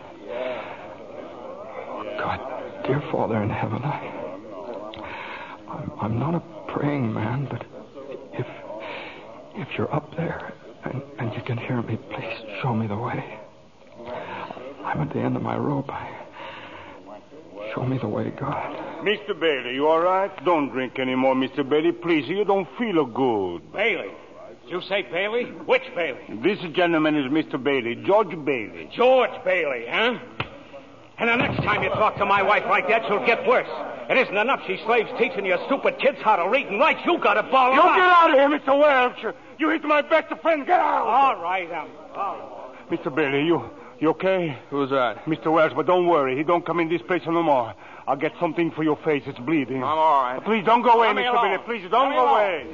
Oh, God, dear Father in heaven, I... I'm, I'm not a praying man, but if... if you're up there and, and you can hear me, please show me the way. I'm at the end of my rope. I... Show me the way, God. Mister Bailey, you all right? Don't drink anymore, Mister Bailey. Please, you don't feel good. Bailey? Did you say Bailey? Which Bailey? This gentleman is Mister Bailey, George Bailey. George Bailey, huh? And the next time you talk to my wife like that, she'll get worse. It isn't enough she slaves teaching you stupid kids how to read and write. You got to ball You out. get out of here, Mister Welch. You hit my best friend. Get out. All right, um, all right. Mister Bailey, you you okay? Who's that? Mister Welch, but don't worry. He don't come in this place no more. I'll get something for your face. It's bleeding. I'm all right. Please don't go away, Let me Mister alone. Bailey. Please don't Let me go alone. away.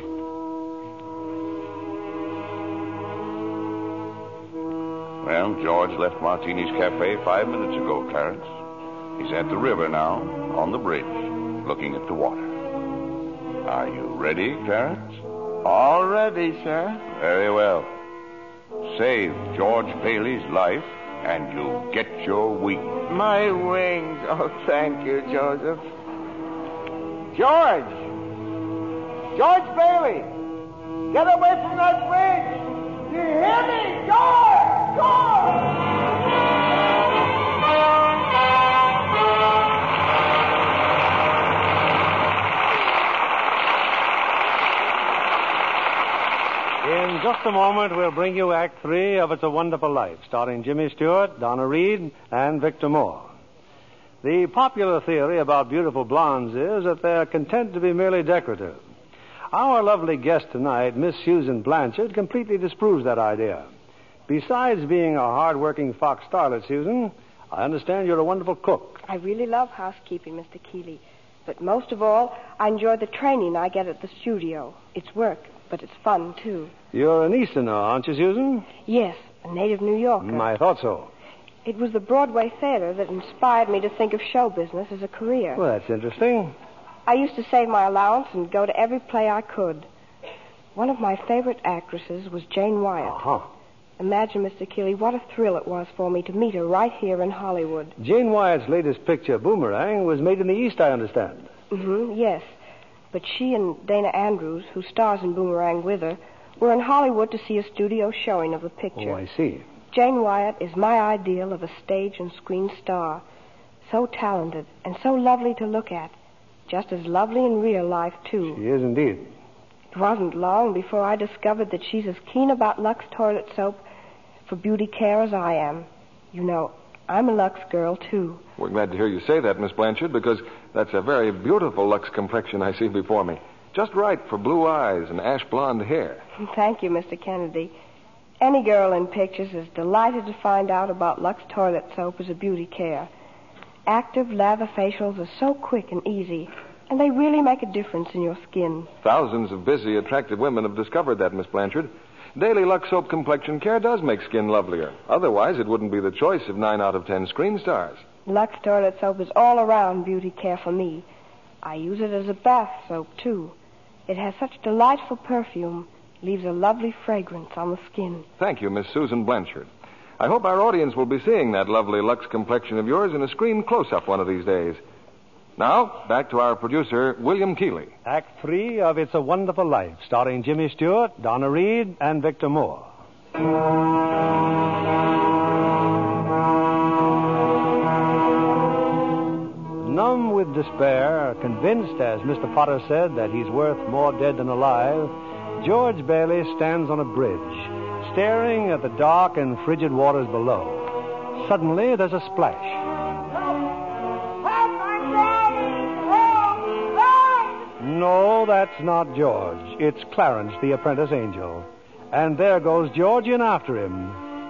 Well, George left Martini's Cafe five minutes ago, Clarence. He's at the river now, on the bridge, looking at the water. Are you ready, Clarence? All ready, sir. Very well. Save George Bailey's life, and you get your wings. My wings. Oh, thank you, Joseph. George! George Bailey! Get away from that bridge! You hear me? George! George! In just a moment, we'll bring you Act Three of It's a Wonderful Life, starring Jimmy Stewart, Donna Reed, and Victor Moore. The popular theory about beautiful blondes is that they're content to be merely decorative. Our lovely guest tonight, Miss Susan Blanchard, completely disproves that idea. Besides being a hard-working fox starlet, Susan, I understand you're a wonderful cook. I really love housekeeping, Mister Keeley. But most of all, I enjoy the training I get at the studio. It's work, but it's fun, too. You're an Easterner, aren't you, Susan? Yes, a native New Yorker. Mm, I thought so. It was the Broadway theater that inspired me to think of show business as a career. Well, that's interesting. I used to save my allowance and go to every play I could. One of my favorite actresses was Jane Wyatt. Uh-huh. Imagine, Mister Keeley, what a thrill it was for me to meet her right here in Hollywood. Jane Wyatt's latest picture, Boomerang, was made in the East, I understand. Mm-hmm, yes. But she and Dana Andrews, who stars in Boomerang with her, were in Hollywood to see a studio showing of the picture. Oh, I see. Jane Wyatt is my ideal of a stage and screen star. So talented and so lovely to look at. Just as lovely in real life, too. She is indeed. It wasn't long before I discovered that she's as keen about Lux toilet soap for beauty care as I am. You know, I'm a Lux girl, too. We're glad to hear you say that, Miss Blanchard, because that's a very beautiful Lux complexion I see before me. Just right for blue eyes and ash blonde hair. Thank you, Mister Kennedy. Any girl in pictures is delighted to find out about Lux toilet soap as a beauty care. Active lather facials are so quick and easy, and they really make a difference in your skin. Thousands of busy, attractive women have discovered that, Miss Blanchard. Daily Lux Soap Complexion Care does make skin lovelier. Otherwise, it wouldn't be the choice of nine out of ten screen stars. Lux toilet soap is all around beauty care for me. I use it as a bath soap, too. It has such delightful perfume, leaves a lovely fragrance on the skin. Thank you, Miss Susan Blanchard. I hope our audience will be seeing that lovely Lux complexion of yours in a screen close-up one of these days. Now, back to our producer, William Keeley. Act Three of It's a Wonderful Life, starring Jimmy Stewart, Donna Reed, and Victor Moore. Numb with despair, convinced, as Mister Potter said, that he's worth more dead than alive, George Bailey stands on a bridge, staring at the dark and frigid waters below. Suddenly, there's a splash. No, No, that's not George. It's Clarence, the apprentice angel. And there goes George in after him.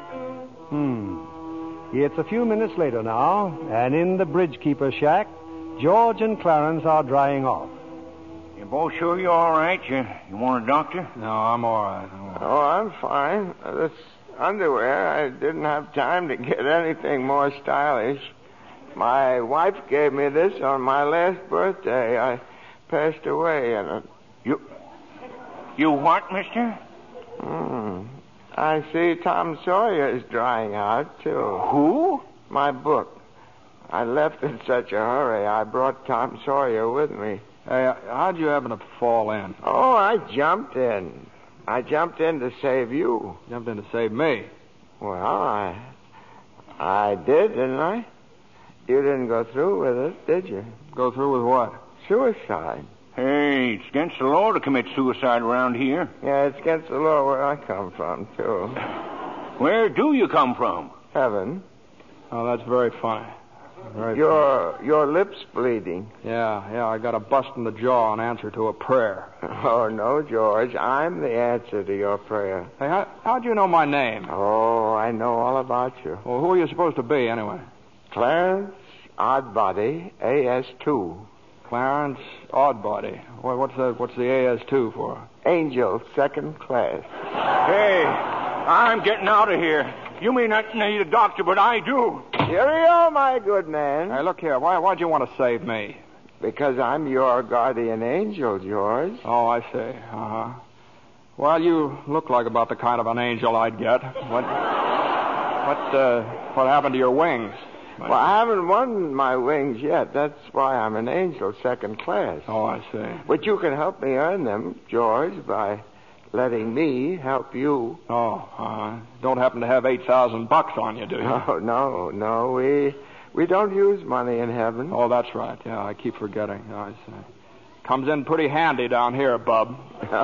Hmm. It's a few minutes later now, and in the bridge-keeper's shack, George and Clarence are drying off. You both sure you're all right? You, you want a doctor? No, I'm all right. I'm all right. Oh, I'm fine. This underwear, I didn't have time to get anything more stylish. My wife gave me this on my last birthday. I passed away in it. You... You what, mister? Hmm. I see Tom Sawyer is drying out, too. Who? My book. I left in such a hurry, I brought Tom Sawyer with me. Hey, how'd you happen to fall in? Oh, I jumped in. I jumped in to save you. Jumped in to save me? Well, I... I did, didn't I? You didn't go through with it, did you? Go through with what? Suicide. Hey, it's against the law to commit suicide around here. Yeah, it's against the law where I come from, too. Where do you come from? Heaven. Oh, that's very funny. Very your funny. Your lips bleeding. Yeah, yeah, I got a bust in the jaw in answer to a prayer. Oh, no, George. I'm the answer to your prayer. Hey, how, how'd you know my name? Oh, I know all about you. Well, who are you supposed to be, anyway? Clarence Oddbody, A S two. Clarence Oddbody. What, what's the what's the A S two for? Angel, second class. Hey, I'm getting out of here. You may not need a doctor, but I do. Cheerio, my good man. Hey, look here. Why, why'd you want to save me? Because I'm your guardian angel, George. Oh, I see. Uh-huh. Well, you look like about the kind of an angel I'd get. What, what, uh, what happened to your wings? Well, I haven't won my wings yet. That's why I'm an angel, second class. Oh, I see. But you can help me earn them, George, by letting me help you. Oh, uh, don't happen to have eight thousand bucks on you, do you? No, no, no. We we don't use money in heaven. Oh, that's right. Yeah, I keep forgetting. Oh, I see. Comes in pretty handy down here, bub.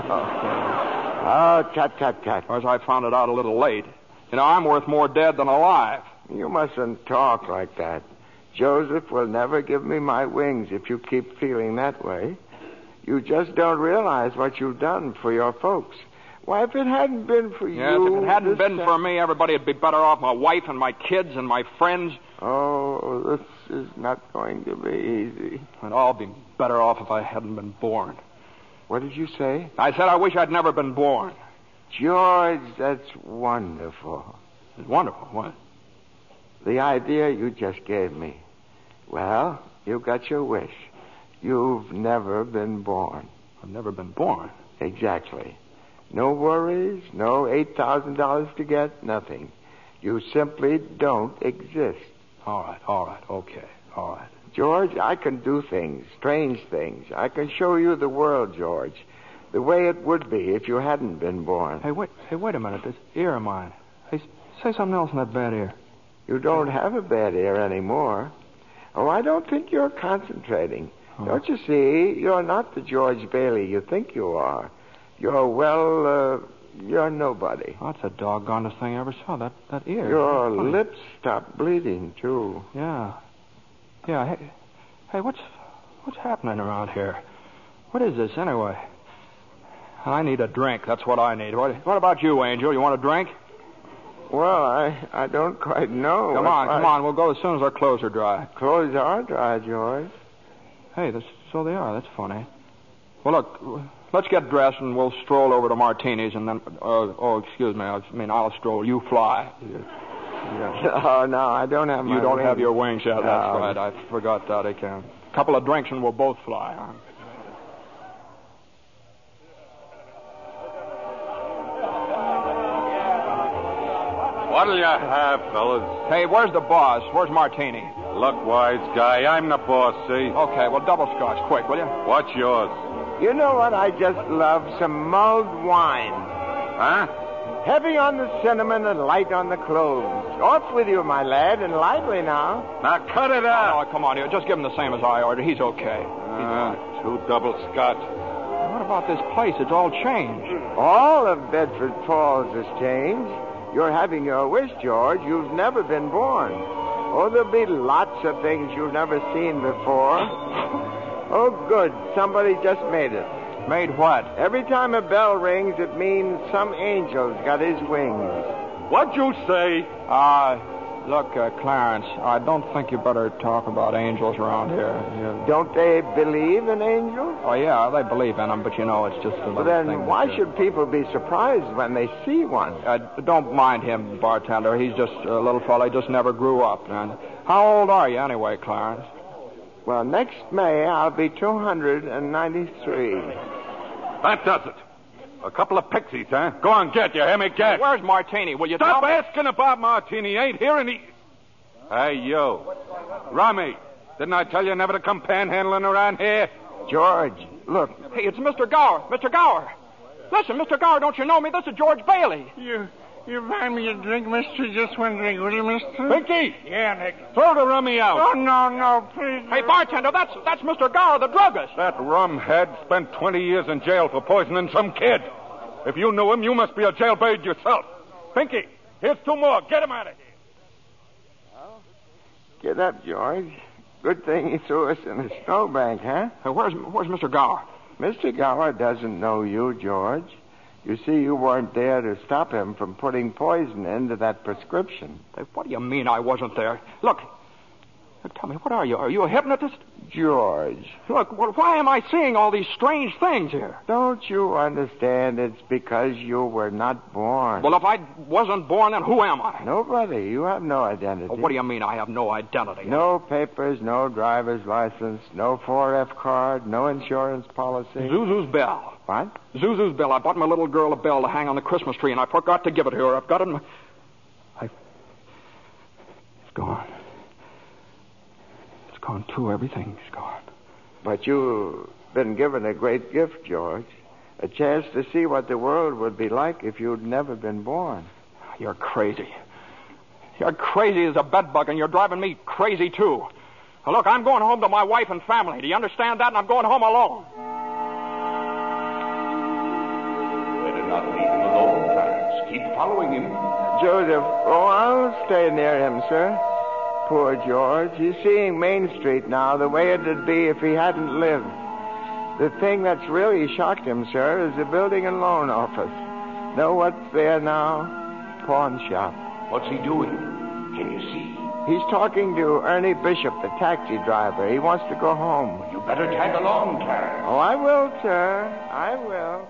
Oh, tut, tut, tut. Of course, I found it out a little late. You know, I'm worth more dead than alive. You mustn't talk like that. Joseph will never give me my wings if you keep feeling that way. You just don't realize what you've done for your folks. Why, if it hadn't been for yes, you... Yes, if it hadn't been time... for me, everybody would be better off. My wife and my kids and my friends. Oh, this is not going to be easy. And I'll be better off if I hadn't been born. What did you say? I said I wish I'd never been born. George, that's wonderful. It's wonderful. What? The idea you just gave me. Well, you got your wish. You've never been born. I've never been born? Exactly. No worries, no eight thousand dollars to get, nothing. You simply don't exist. All right, all right, okay, all right. George, I can do things, strange things. I can show you the world, George, the way it would be if you hadn't been born. Hey, wait, hey, wait a minute. This ear of mine. Hey, say something else in that bad ear. You don't have a bad ear anymore. Oh, I don't think you're concentrating. Oh. Don't you see? You're not the George Bailey you think you are. You're, well, uh, you're nobody. Oh, that's the doggonest thing I ever saw, that, that ear. Your lips stopped bleeding, too. Yeah. Yeah, hey, hey, what's what's happening around here? What is this, anyway? I need a drink. That's what I need. What, what about you, Angel? You want a drink? Well, I, I don't quite know. Come on, I... come on. We'll go as soon as our clothes are dry. Clothes are dry, George. Hey, this, so they are. That's funny. Well, look, let's get dressed and we'll stroll over to Martini's and then... Uh, oh, excuse me. I mean, I'll stroll. You fly. Yeah. Oh, no, I don't have my You don't wings. have your wings yet. No. That's right. I forgot that again. A couple of drinks and we'll both fly. Huh? What'll you have, fellas? Hey, where's the boss? Where's Martini? Look, wise guy, I'm the boss, see? Okay, well, double scotch, quick, will you? What's yours? You know what I just love? Some mulled wine. Huh? Heavy on the cinnamon and light on the cloves. Off with you, my lad, and lively now. Now, cut it out. Oh, come on here. Just give him the same as I ordered. He's okay. Uh, He's two double scotch. What about this place? It's all changed. All of Bedford Falls has changed. You're having your wish, George. You've never been born. Oh, there'll be lots of things you've never seen before. Oh, good. Somebody just made it. Made what? Every time a bell rings, it means some angel's got his wings. What'd you say? Uh, look, uh, Clarence, I don't think you better talk about angels around here. You... Don't they believe in angels? Oh, yeah, they believe in them, but you know, it's just a little well, then thing. why that, uh, should people be surprised when they see one? Uh, don't mind him, bartender. He's just a little fellow. He just never grew up. And how old are you anyway, Clarence? Well, next May, I'll be two hundred ninety-three. That does it. A couple of pixies, huh? Go on, get, you hear me? Get. Where's Martini? Will you Stop tell asking about Martini. Ain't here any... Hey, you. Rummy, didn't I tell you never to come panhandling around here? George, look. Hey, it's Mister Gower. Mister Gower. Listen, Mister Gower, don't you know me? This is George Bailey. You... You buy me a drink, mister? Just one drink, will you, mister? Pinky! Yeah, Nick. Throw the rummy out. Oh, no, no, please. Hey, bartender, that's that's Mister Gower, the druggist. That rumhead spent twenty years in jail for poisoning some kid. If you knew him, you must be a jailbird yourself. Pinky, here's two more. Get him out of here. Well, get up, George. Good thing he threw us in a snowbank, huh? Hey, where's, where's Mister Gower? Mister Gower doesn't know you, George. You see, you weren't there to stop him from putting poison into that prescription. Hey, what do you mean I wasn't there? Look, look, tell me, what are you? Are you a hypnotist? George. Look, well, why am I seeing all these strange things here? Don't you understand? It's because you were not born. Well, if I wasn't born, then who am I? Nobody. You have no identity. Oh, what do you mean I have no identity? No papers, no driver's license, no four F card, no insurance policy. Zuzu's bell. What? Zuzu's bell. I bought my little girl a bell to hang on the Christmas tree, and I forgot to give it to her. I've got it in my... I... It's gone. It's gone, too. Everything's gone. But you've been given a great gift, George. A chance to see what the world would be like if you'd never been born. You're crazy. You're crazy as a bedbug, and you're driving me crazy, too. Now, look, I'm going home to my wife and family. Do you understand that? And I'm going home alone. Not leave him alone, Clarence. Keep following him. Joseph, oh, I'll stay near him, sir. Poor George. He's seeing Main Street now the way it'd be if he hadn't lived. The thing that's really shocked him, sir, is the building and loan office. Know what's there now? Pawn shop. What's he doing? Can you see? He's talking to Ernie Bishop, the taxi driver. He wants to go home. You better tag along, Clarence. Oh, I will, sir. I will.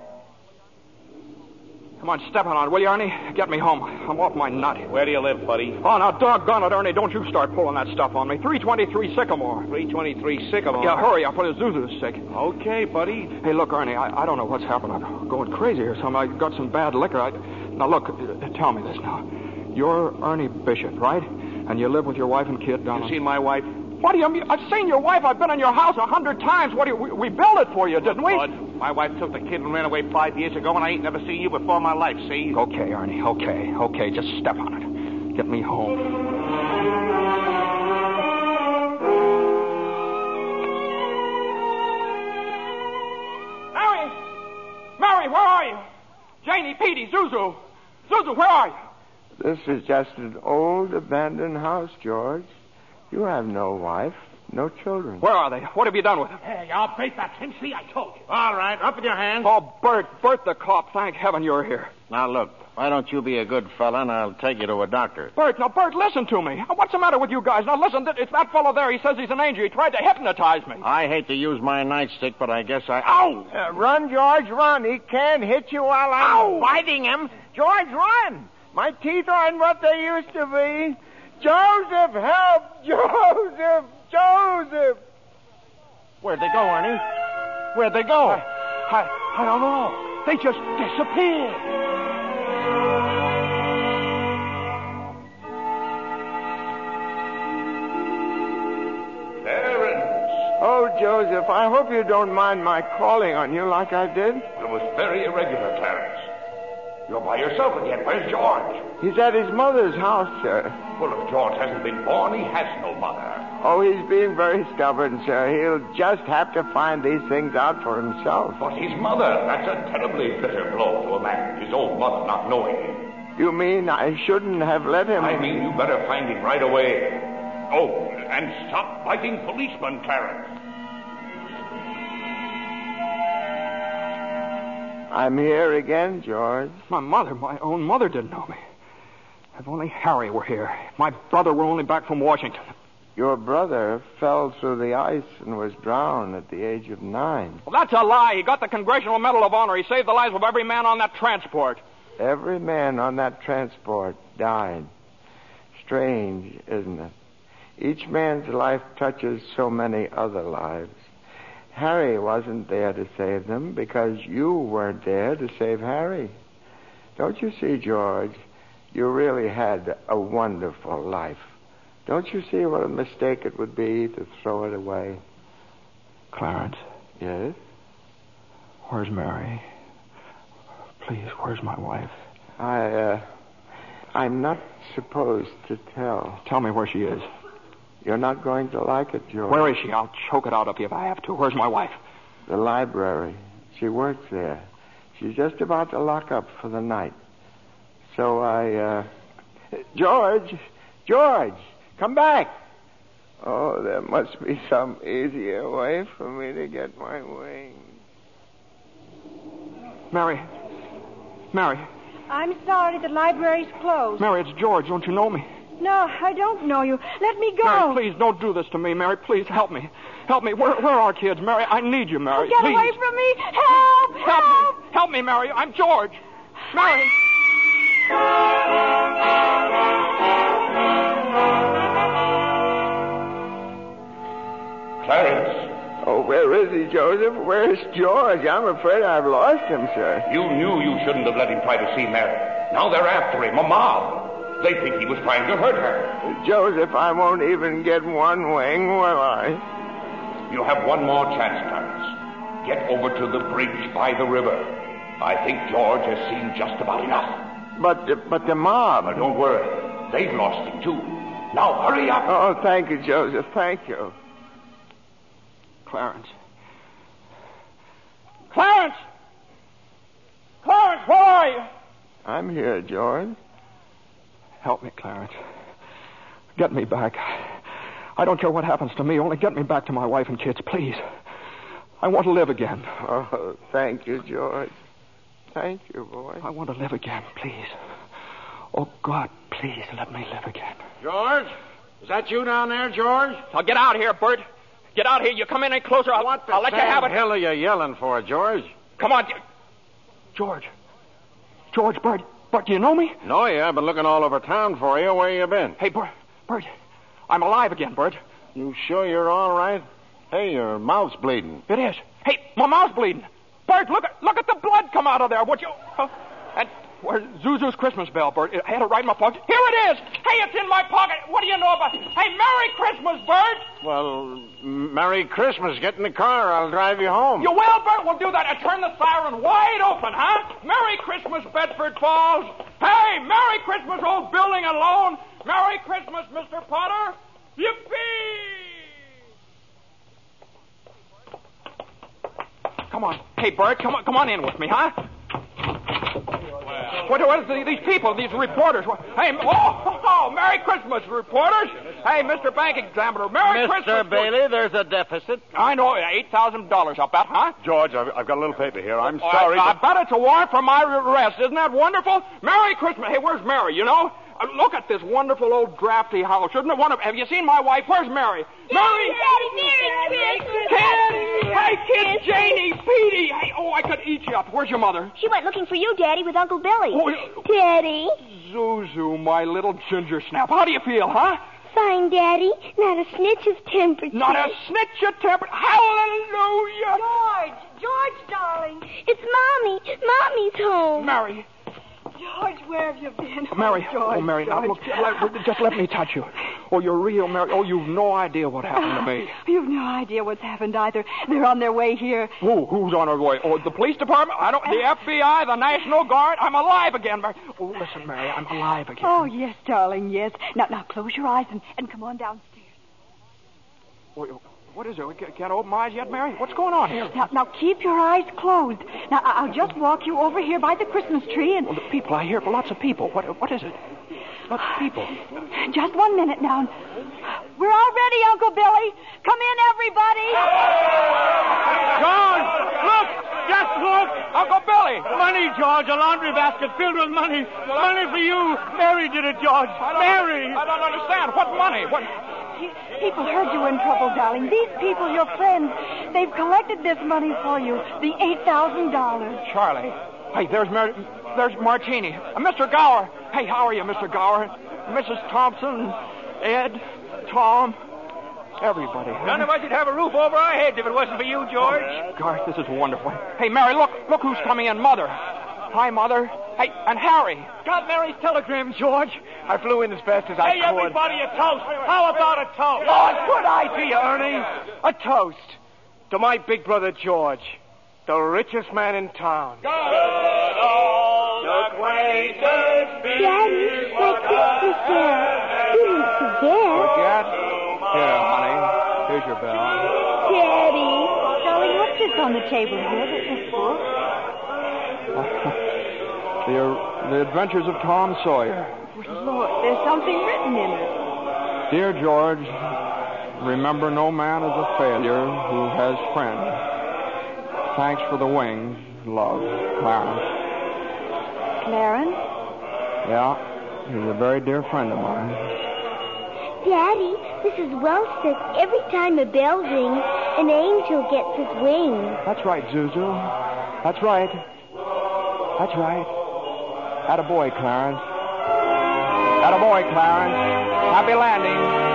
Come on, step on it, will you, Ernie? Get me home. I'm off my nut. Where do you live, buddy? Oh, now, doggone it, Ernie. Don't you start pulling that stuff on me. three twenty-three Sycamore. three twenty-three Sycamore? Yeah, hurry. I'll put his Zuzu's sick. Okay, buddy. Hey, look, Ernie, I, I don't know what's happened. I'm going crazy or something. I got some bad liquor. I... Now, look, uh, tell me this now. You're Ernie Bishop, right? And you live with your wife and kid down You on... seen my wife? What do you mean? I've seen your wife. I've been in your house a hundred times. What do you... We, we built it for you, didn't we? Bud, my wife took the kid and ran away five years ago, and I ain't never seen you before in my life, see? Okay, Ernie, okay, okay. Just step on it. Get me home. Mary! Mary, where are you? Janie, Petey, Zuzu. Zuzu, where are you? This is just an old abandoned house, George. You have no wife, no children. Where are they? What have you done with them? Hey, I'll bait that tin. See, I told you. All right, up with your hands. Oh, Bert, Bert the cop. Thank heaven you're here. Now, look, why don't you be a good fella and I'll take you to a doctor? Bert, now, Bert, listen to me. What's the matter with you guys? Now, listen, it's that fellow there. He says he's an angel. He tried to hypnotize me. I hate to use my nightstick, but I guess I... Ow! Uh, run, George, run. He can't hit you while I'm Ow! biting him. George, run! My teeth aren't what they used to be. Joseph, help! Joseph! Joseph! Where'd they go, Ernie? Where'd they go? I, I, I don't know. They just disappeared. Clarence! Oh, Joseph, I hope you don't mind my calling on you like I did. It was very irregular, Clarence. You're by yourself again. Where's George? He's at his mother's house, sir. Well, if George hasn't been born, he has no mother. Oh, he's being very stubborn, sir. He'll just have to find these things out for himself. But his mother, that's a terribly bitter blow to a man, his own mother not knowing him. You mean I shouldn't have let him... I mean you better find him right away. Oh, and stop fighting policemen, Clarence. I'm here again, George. My mother, my own mother didn't know me. If only Harry were here. If my brother were only back from Washington. Your brother fell through the ice and was drowned at the age of nine. Well, that's a lie. He got the Congressional Medal of Honor. He saved the lives of every man on that transport. Every man on that transport died. Strange, isn't it? Each man's life touches so many other lives. Harry wasn't there to save them because you weren't there to save Harry. Don't you see, George? You really had a wonderful life. Don't you see what a mistake it would be to throw it away? Clarence. Yes? Where's Mary? Please, where's my wife? I, uh, I'm not supposed to tell. Tell me where she is. You're not going to like it, George. Where is she? I'll choke it out of you if I have to. Where's my wife? The library. She works there. She's just about to lock up for the night. So I, uh... George! George! Come back! Oh, there must be some easier way for me to get my wings. Mary. Mary. I'm sorry, the library's closed. Mary, it's George. Don't you know me? No, I don't know you. Let me go. Mary, please, don't do this to me. Mary, please, help me. Help me. Where, where are kids? Mary, I need you, Mary. Oh, get please. away from me. Help! Help! Help me. Help me, Mary. I'm George. Mary. Clarence. Oh, where is he, Joseph? Where's George? I'm afraid I've lost him, sir. You knew you shouldn't have let him try to see Mary. Now they're after him, a mob. They think he was trying to hurt her. Joseph, I won't even get one wing, will I? You have one more chance, Clarence. Get over to the bridge by the river. I think George has seen just about enough. But the, but the mob... Now, don't worry. They've lost him, too. Now, hurry up. Oh, thank you, Joseph. Thank you. Clarence. Clarence! Clarence, where are you? I'm here, George. Help me, Clarence. Get me back. I don't care what happens to me. Only get me back to my wife and kids, please. I want to live again. Oh, thank you, George. Thank you, boy. I want to live again, please. Oh, God, please let me live again. George? Is that you down there, George? Now, get out here, Bert. Get out here. You come in any closer, I'll, what the I'll let you have it. What the hell are you yelling for, George? Come on. George. George, Bert. Bert, do you know me? No, yeah. I've been looking all over town for you. Where you been? Hey, Bert. Bert. I'm alive again, Bert. You sure you're all right? Hey, your mouth's bleeding. It is. Hey, my mouth's bleeding. Bert, look at look at the blood come out of there, would you? Uh, and where's Zuzu's Christmas bell, Bert? I had it right in my pocket. Here it is. Hey, it's in my pocket. What do you know about it? Hey, Merry Christmas, Bert. Well, Merry Christmas. Get in the car. I'll drive you home. You will, Bert? We'll do that. And turn the siren wide open, huh? Merry Christmas, Bedford Falls. Hey, Merry Christmas, old building and loan. Merry Christmas, Mister Potter. Yippee! Come on. Hey, Bert, come on, come on in with me, huh? What, what is the, these people, these reporters? What, hey, oh, oh, Merry Christmas, reporters. Hey, Mister Bank Examiner, Merry Mister Christmas. Mister Bailey, there's a deficit. I know, eight thousand dollars, I'll bet, huh? George, I've, I've got a little paper here. I'm Oh, sorry. I, I but... bet it's a warrant for my arrest. Isn't that wonderful? Merry Christmas. Hey, where's Mary, you know? Uh, look at this wonderful old drafty house. Shouldn't have wanted... Have you seen my wife? Where's Mary? Mary! Merry Kids! Hey, kids! Janie, Petey! Hey, oh, I could eat you up. Where's your mother? She went looking for you, Daddy, with Uncle Billy. Oh, Daddy. Zuzu, my little ginger snap. How do you feel, huh? Fine, Daddy. Not a snitch of temper. Not a snitch of temper. Hallelujah! George! George, darling! It's Mommy. Mommy's home. Mary. George, where have you been? Mary. Oh, George, oh Mary, George. now look, let, just let me touch you. Oh, you're real, Mary. Oh, you've no idea what happened to me. You've no idea what's happened either. They're on their way here. Who? Who's on their way? Oh, the police department? I don't. The F B I, the National Guard. I'm alive again, Mary. Oh, listen, Mary, I'm alive again. Oh, yes, darling, yes. Now, now, close your eyes and, and come on downstairs. Oh, what is it? We can't open my eyes yet, Mary? What's going on here? Now, now, keep your eyes closed. Now, I- I'll just walk you over here by the Christmas tree and... Well, the people, I hear lots of people. What? What is it? Lots of people. Just one minute now. We're all ready, Uncle Billy. Come in, everybody. George, look! Just look! Uncle Billy! Money, George. A laundry basket filled with money. Money for you. Mary did it, George. I don't, Mary! I don't understand. What money? What... People heard you were in trouble, darling. These people, your friends, they've collected this money for you. The eight thousand dollars. Charlie. Hey, there's Mar- there's Martini. Uh, Mister Gower. Hey, how are you, Mister Gower? Missus Thompson, Ed, Tom, everybody. None of us would have a roof over our heads if it wasn't for you, George. Oh, gosh, this is wonderful. Hey, Mary, look. Look who's coming in. Mother. Hi, Mother. Hey, and Harry. Got Mary's telegram, George. I flew in as fast as I hey, could. Hey, everybody, a toast. How about a toast? Oh, good idea, Ernie. A toast to my big brother, George, the richest man in town. Daddy, my Christmas bell. You didn't forget. Forget? Here, honey. Here's your bell. Daddy. Darling, what's this on the table here? This book? The, uh, the Adventures of Tom Sawyer. Lord, there's something written in it. Dear George, remember no man is a failure who has friends. Thanks for the wings. Love, Clarence. Clarence? Yeah, he's a very dear friend of mine. Daddy, Missus Welch says every time a bell rings, an angel gets his wings. That's right, Zuzu. That's right. That's right. Attaboy, Clarence. Attaboy, Clarence. Happy landing.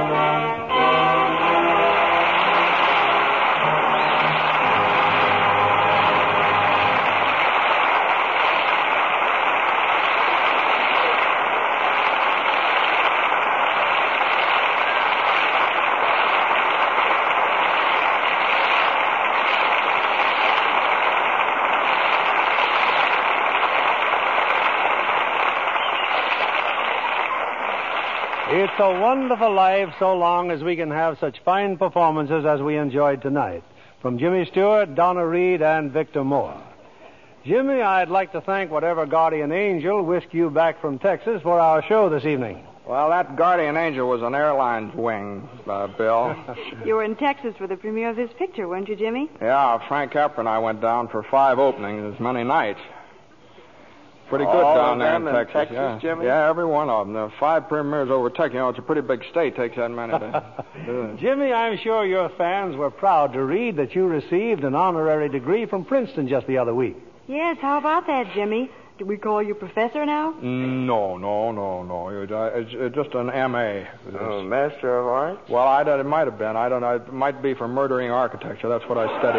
It's a wonderful life so long as we can have such fine performances as we enjoyed tonight from Jimmy Stewart, Donna Reed, and Victor Moore. Jimmy, I'd like to thank whatever guardian angel whisked you back from Texas for our show this evening. Well, that guardian angel was an airline's wing, uh, Bill. You were in Texas for the premiere of this picture, weren't you, Jimmy? Yeah, Frank Capra and I went down for five openings as many nights. Pretty good All down of there them in in Texas. Texas, yeah. Jimmy? Yeah, every one of them. The five premieres over Texas. You know, it's a pretty big state. Takes that many to do it. Jimmy, I'm sure your fans were proud to read that you received an honorary degree from Princeton just the other week. Yes, how about that, Jimmy? Do we call you professor now? No, no, no, no. It's, it's just an M A. Oh, Master of Arts? Well, I, it might have been. I don't know. It might be for murdering architecture. That's what I studied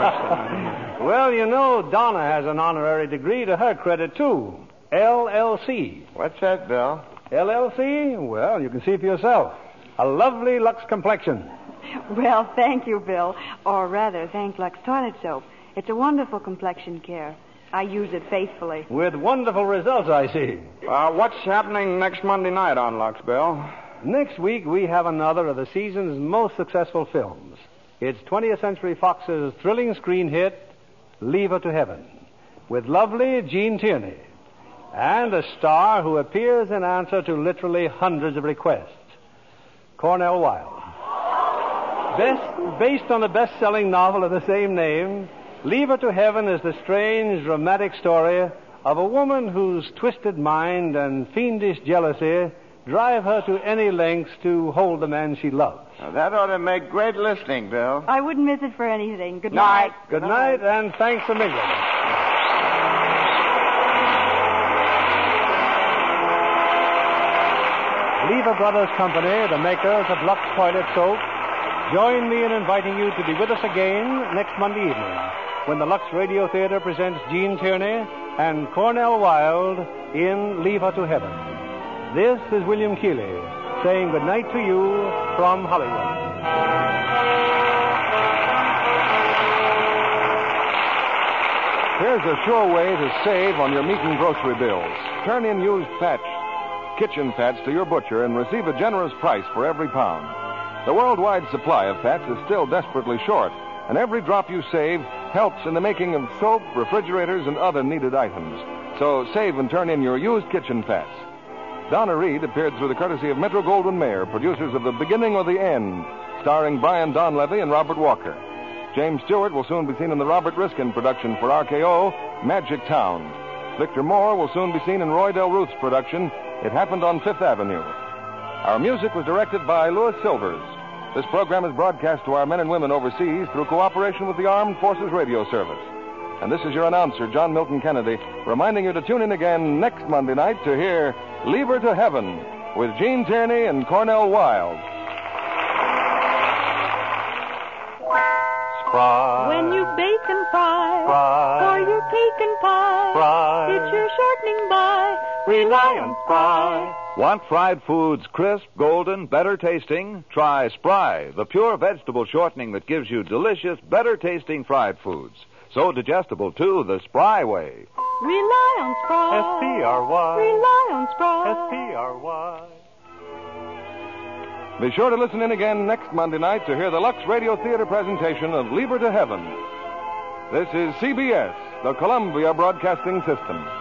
at Princeton. Well, you know, Donna has an honorary degree to her credit, too. L L C. What's that, Bill? L L C? Well, you can see for yourself. A lovely Lux complexion. Well, thank you, Bill. Or rather, thank Lux Toilet Soap. It's a wonderful complexion care. I use it faithfully. With wonderful results, I see. Uh, what's happening next Monday night on Lux, Bill? Next week, we have another of the season's most successful films. It's twentieth Century Fox's thrilling screen hit, Leave Her to Heaven, with lovely Gene Tierney, and a star who appears in answer to literally hundreds of requests, Cornell Wilde. Best, based on the best-selling novel of the same name, Leave Her to Heaven is the strange, dramatic story of a woman whose twisted mind and fiendish jealousy drive her to any lengths to hold the man she loves. Now, that ought to make great listening, Bill. I wouldn't miss it for anything. Good night. night. Good night, and thanks a million. Lever Brothers Company, the makers of Lux Toilet Soap, join me in inviting you to be with us again next Monday evening when the Lux Radio Theater presents Gene Tierney and Cornell Wilde in Leave Her to Heaven. This is William Keighley saying good night to you from Hollywood. Here's a sure way to save on your meat and grocery bills. Turn in used patch kitchen fats to your butcher and receive a generous price for every pound. The worldwide supply of fats is still desperately short, and every drop you save helps in the making of soap, refrigerators, and other needed items. So save and turn in your used kitchen fats. Donna Reed appeared through the courtesy of Metro Goldwyn Mayer, producers of The Beginning or the End, starring Brian Donlevy and Robert Walker. James Stewart will soon be seen in the Robert Riskin production for R K O, Magic Town. Victor Moore will soon be seen in Roy Del Ruth's production, It Happened on Fifth Avenue. Our music was directed by Louis Silvers. This program is broadcast to our men and women overseas through cooperation with the Armed Forces Radio Service. And this is your announcer, John Milton Kennedy, reminding you to tune in again next Monday night to hear Leave Her to Heaven with Gene Tierney and Cornell Wilde. Spry. When you bake and fry, fry. For your cake and pie, fry. It's your shortening by, rely on Spry. Want fried foods crisp, golden, better tasting? Try Spry, the pure vegetable shortening that gives you delicious, better tasting fried foods. So digestible, too, the Spry way. Rely on Spry. S P R Y. Rely on Spry. S P R Y. Be sure to listen in again next Monday night to hear the Lux Radio Theater presentation of Leave Her to Heaven. This is C B S, the Columbia Broadcasting System.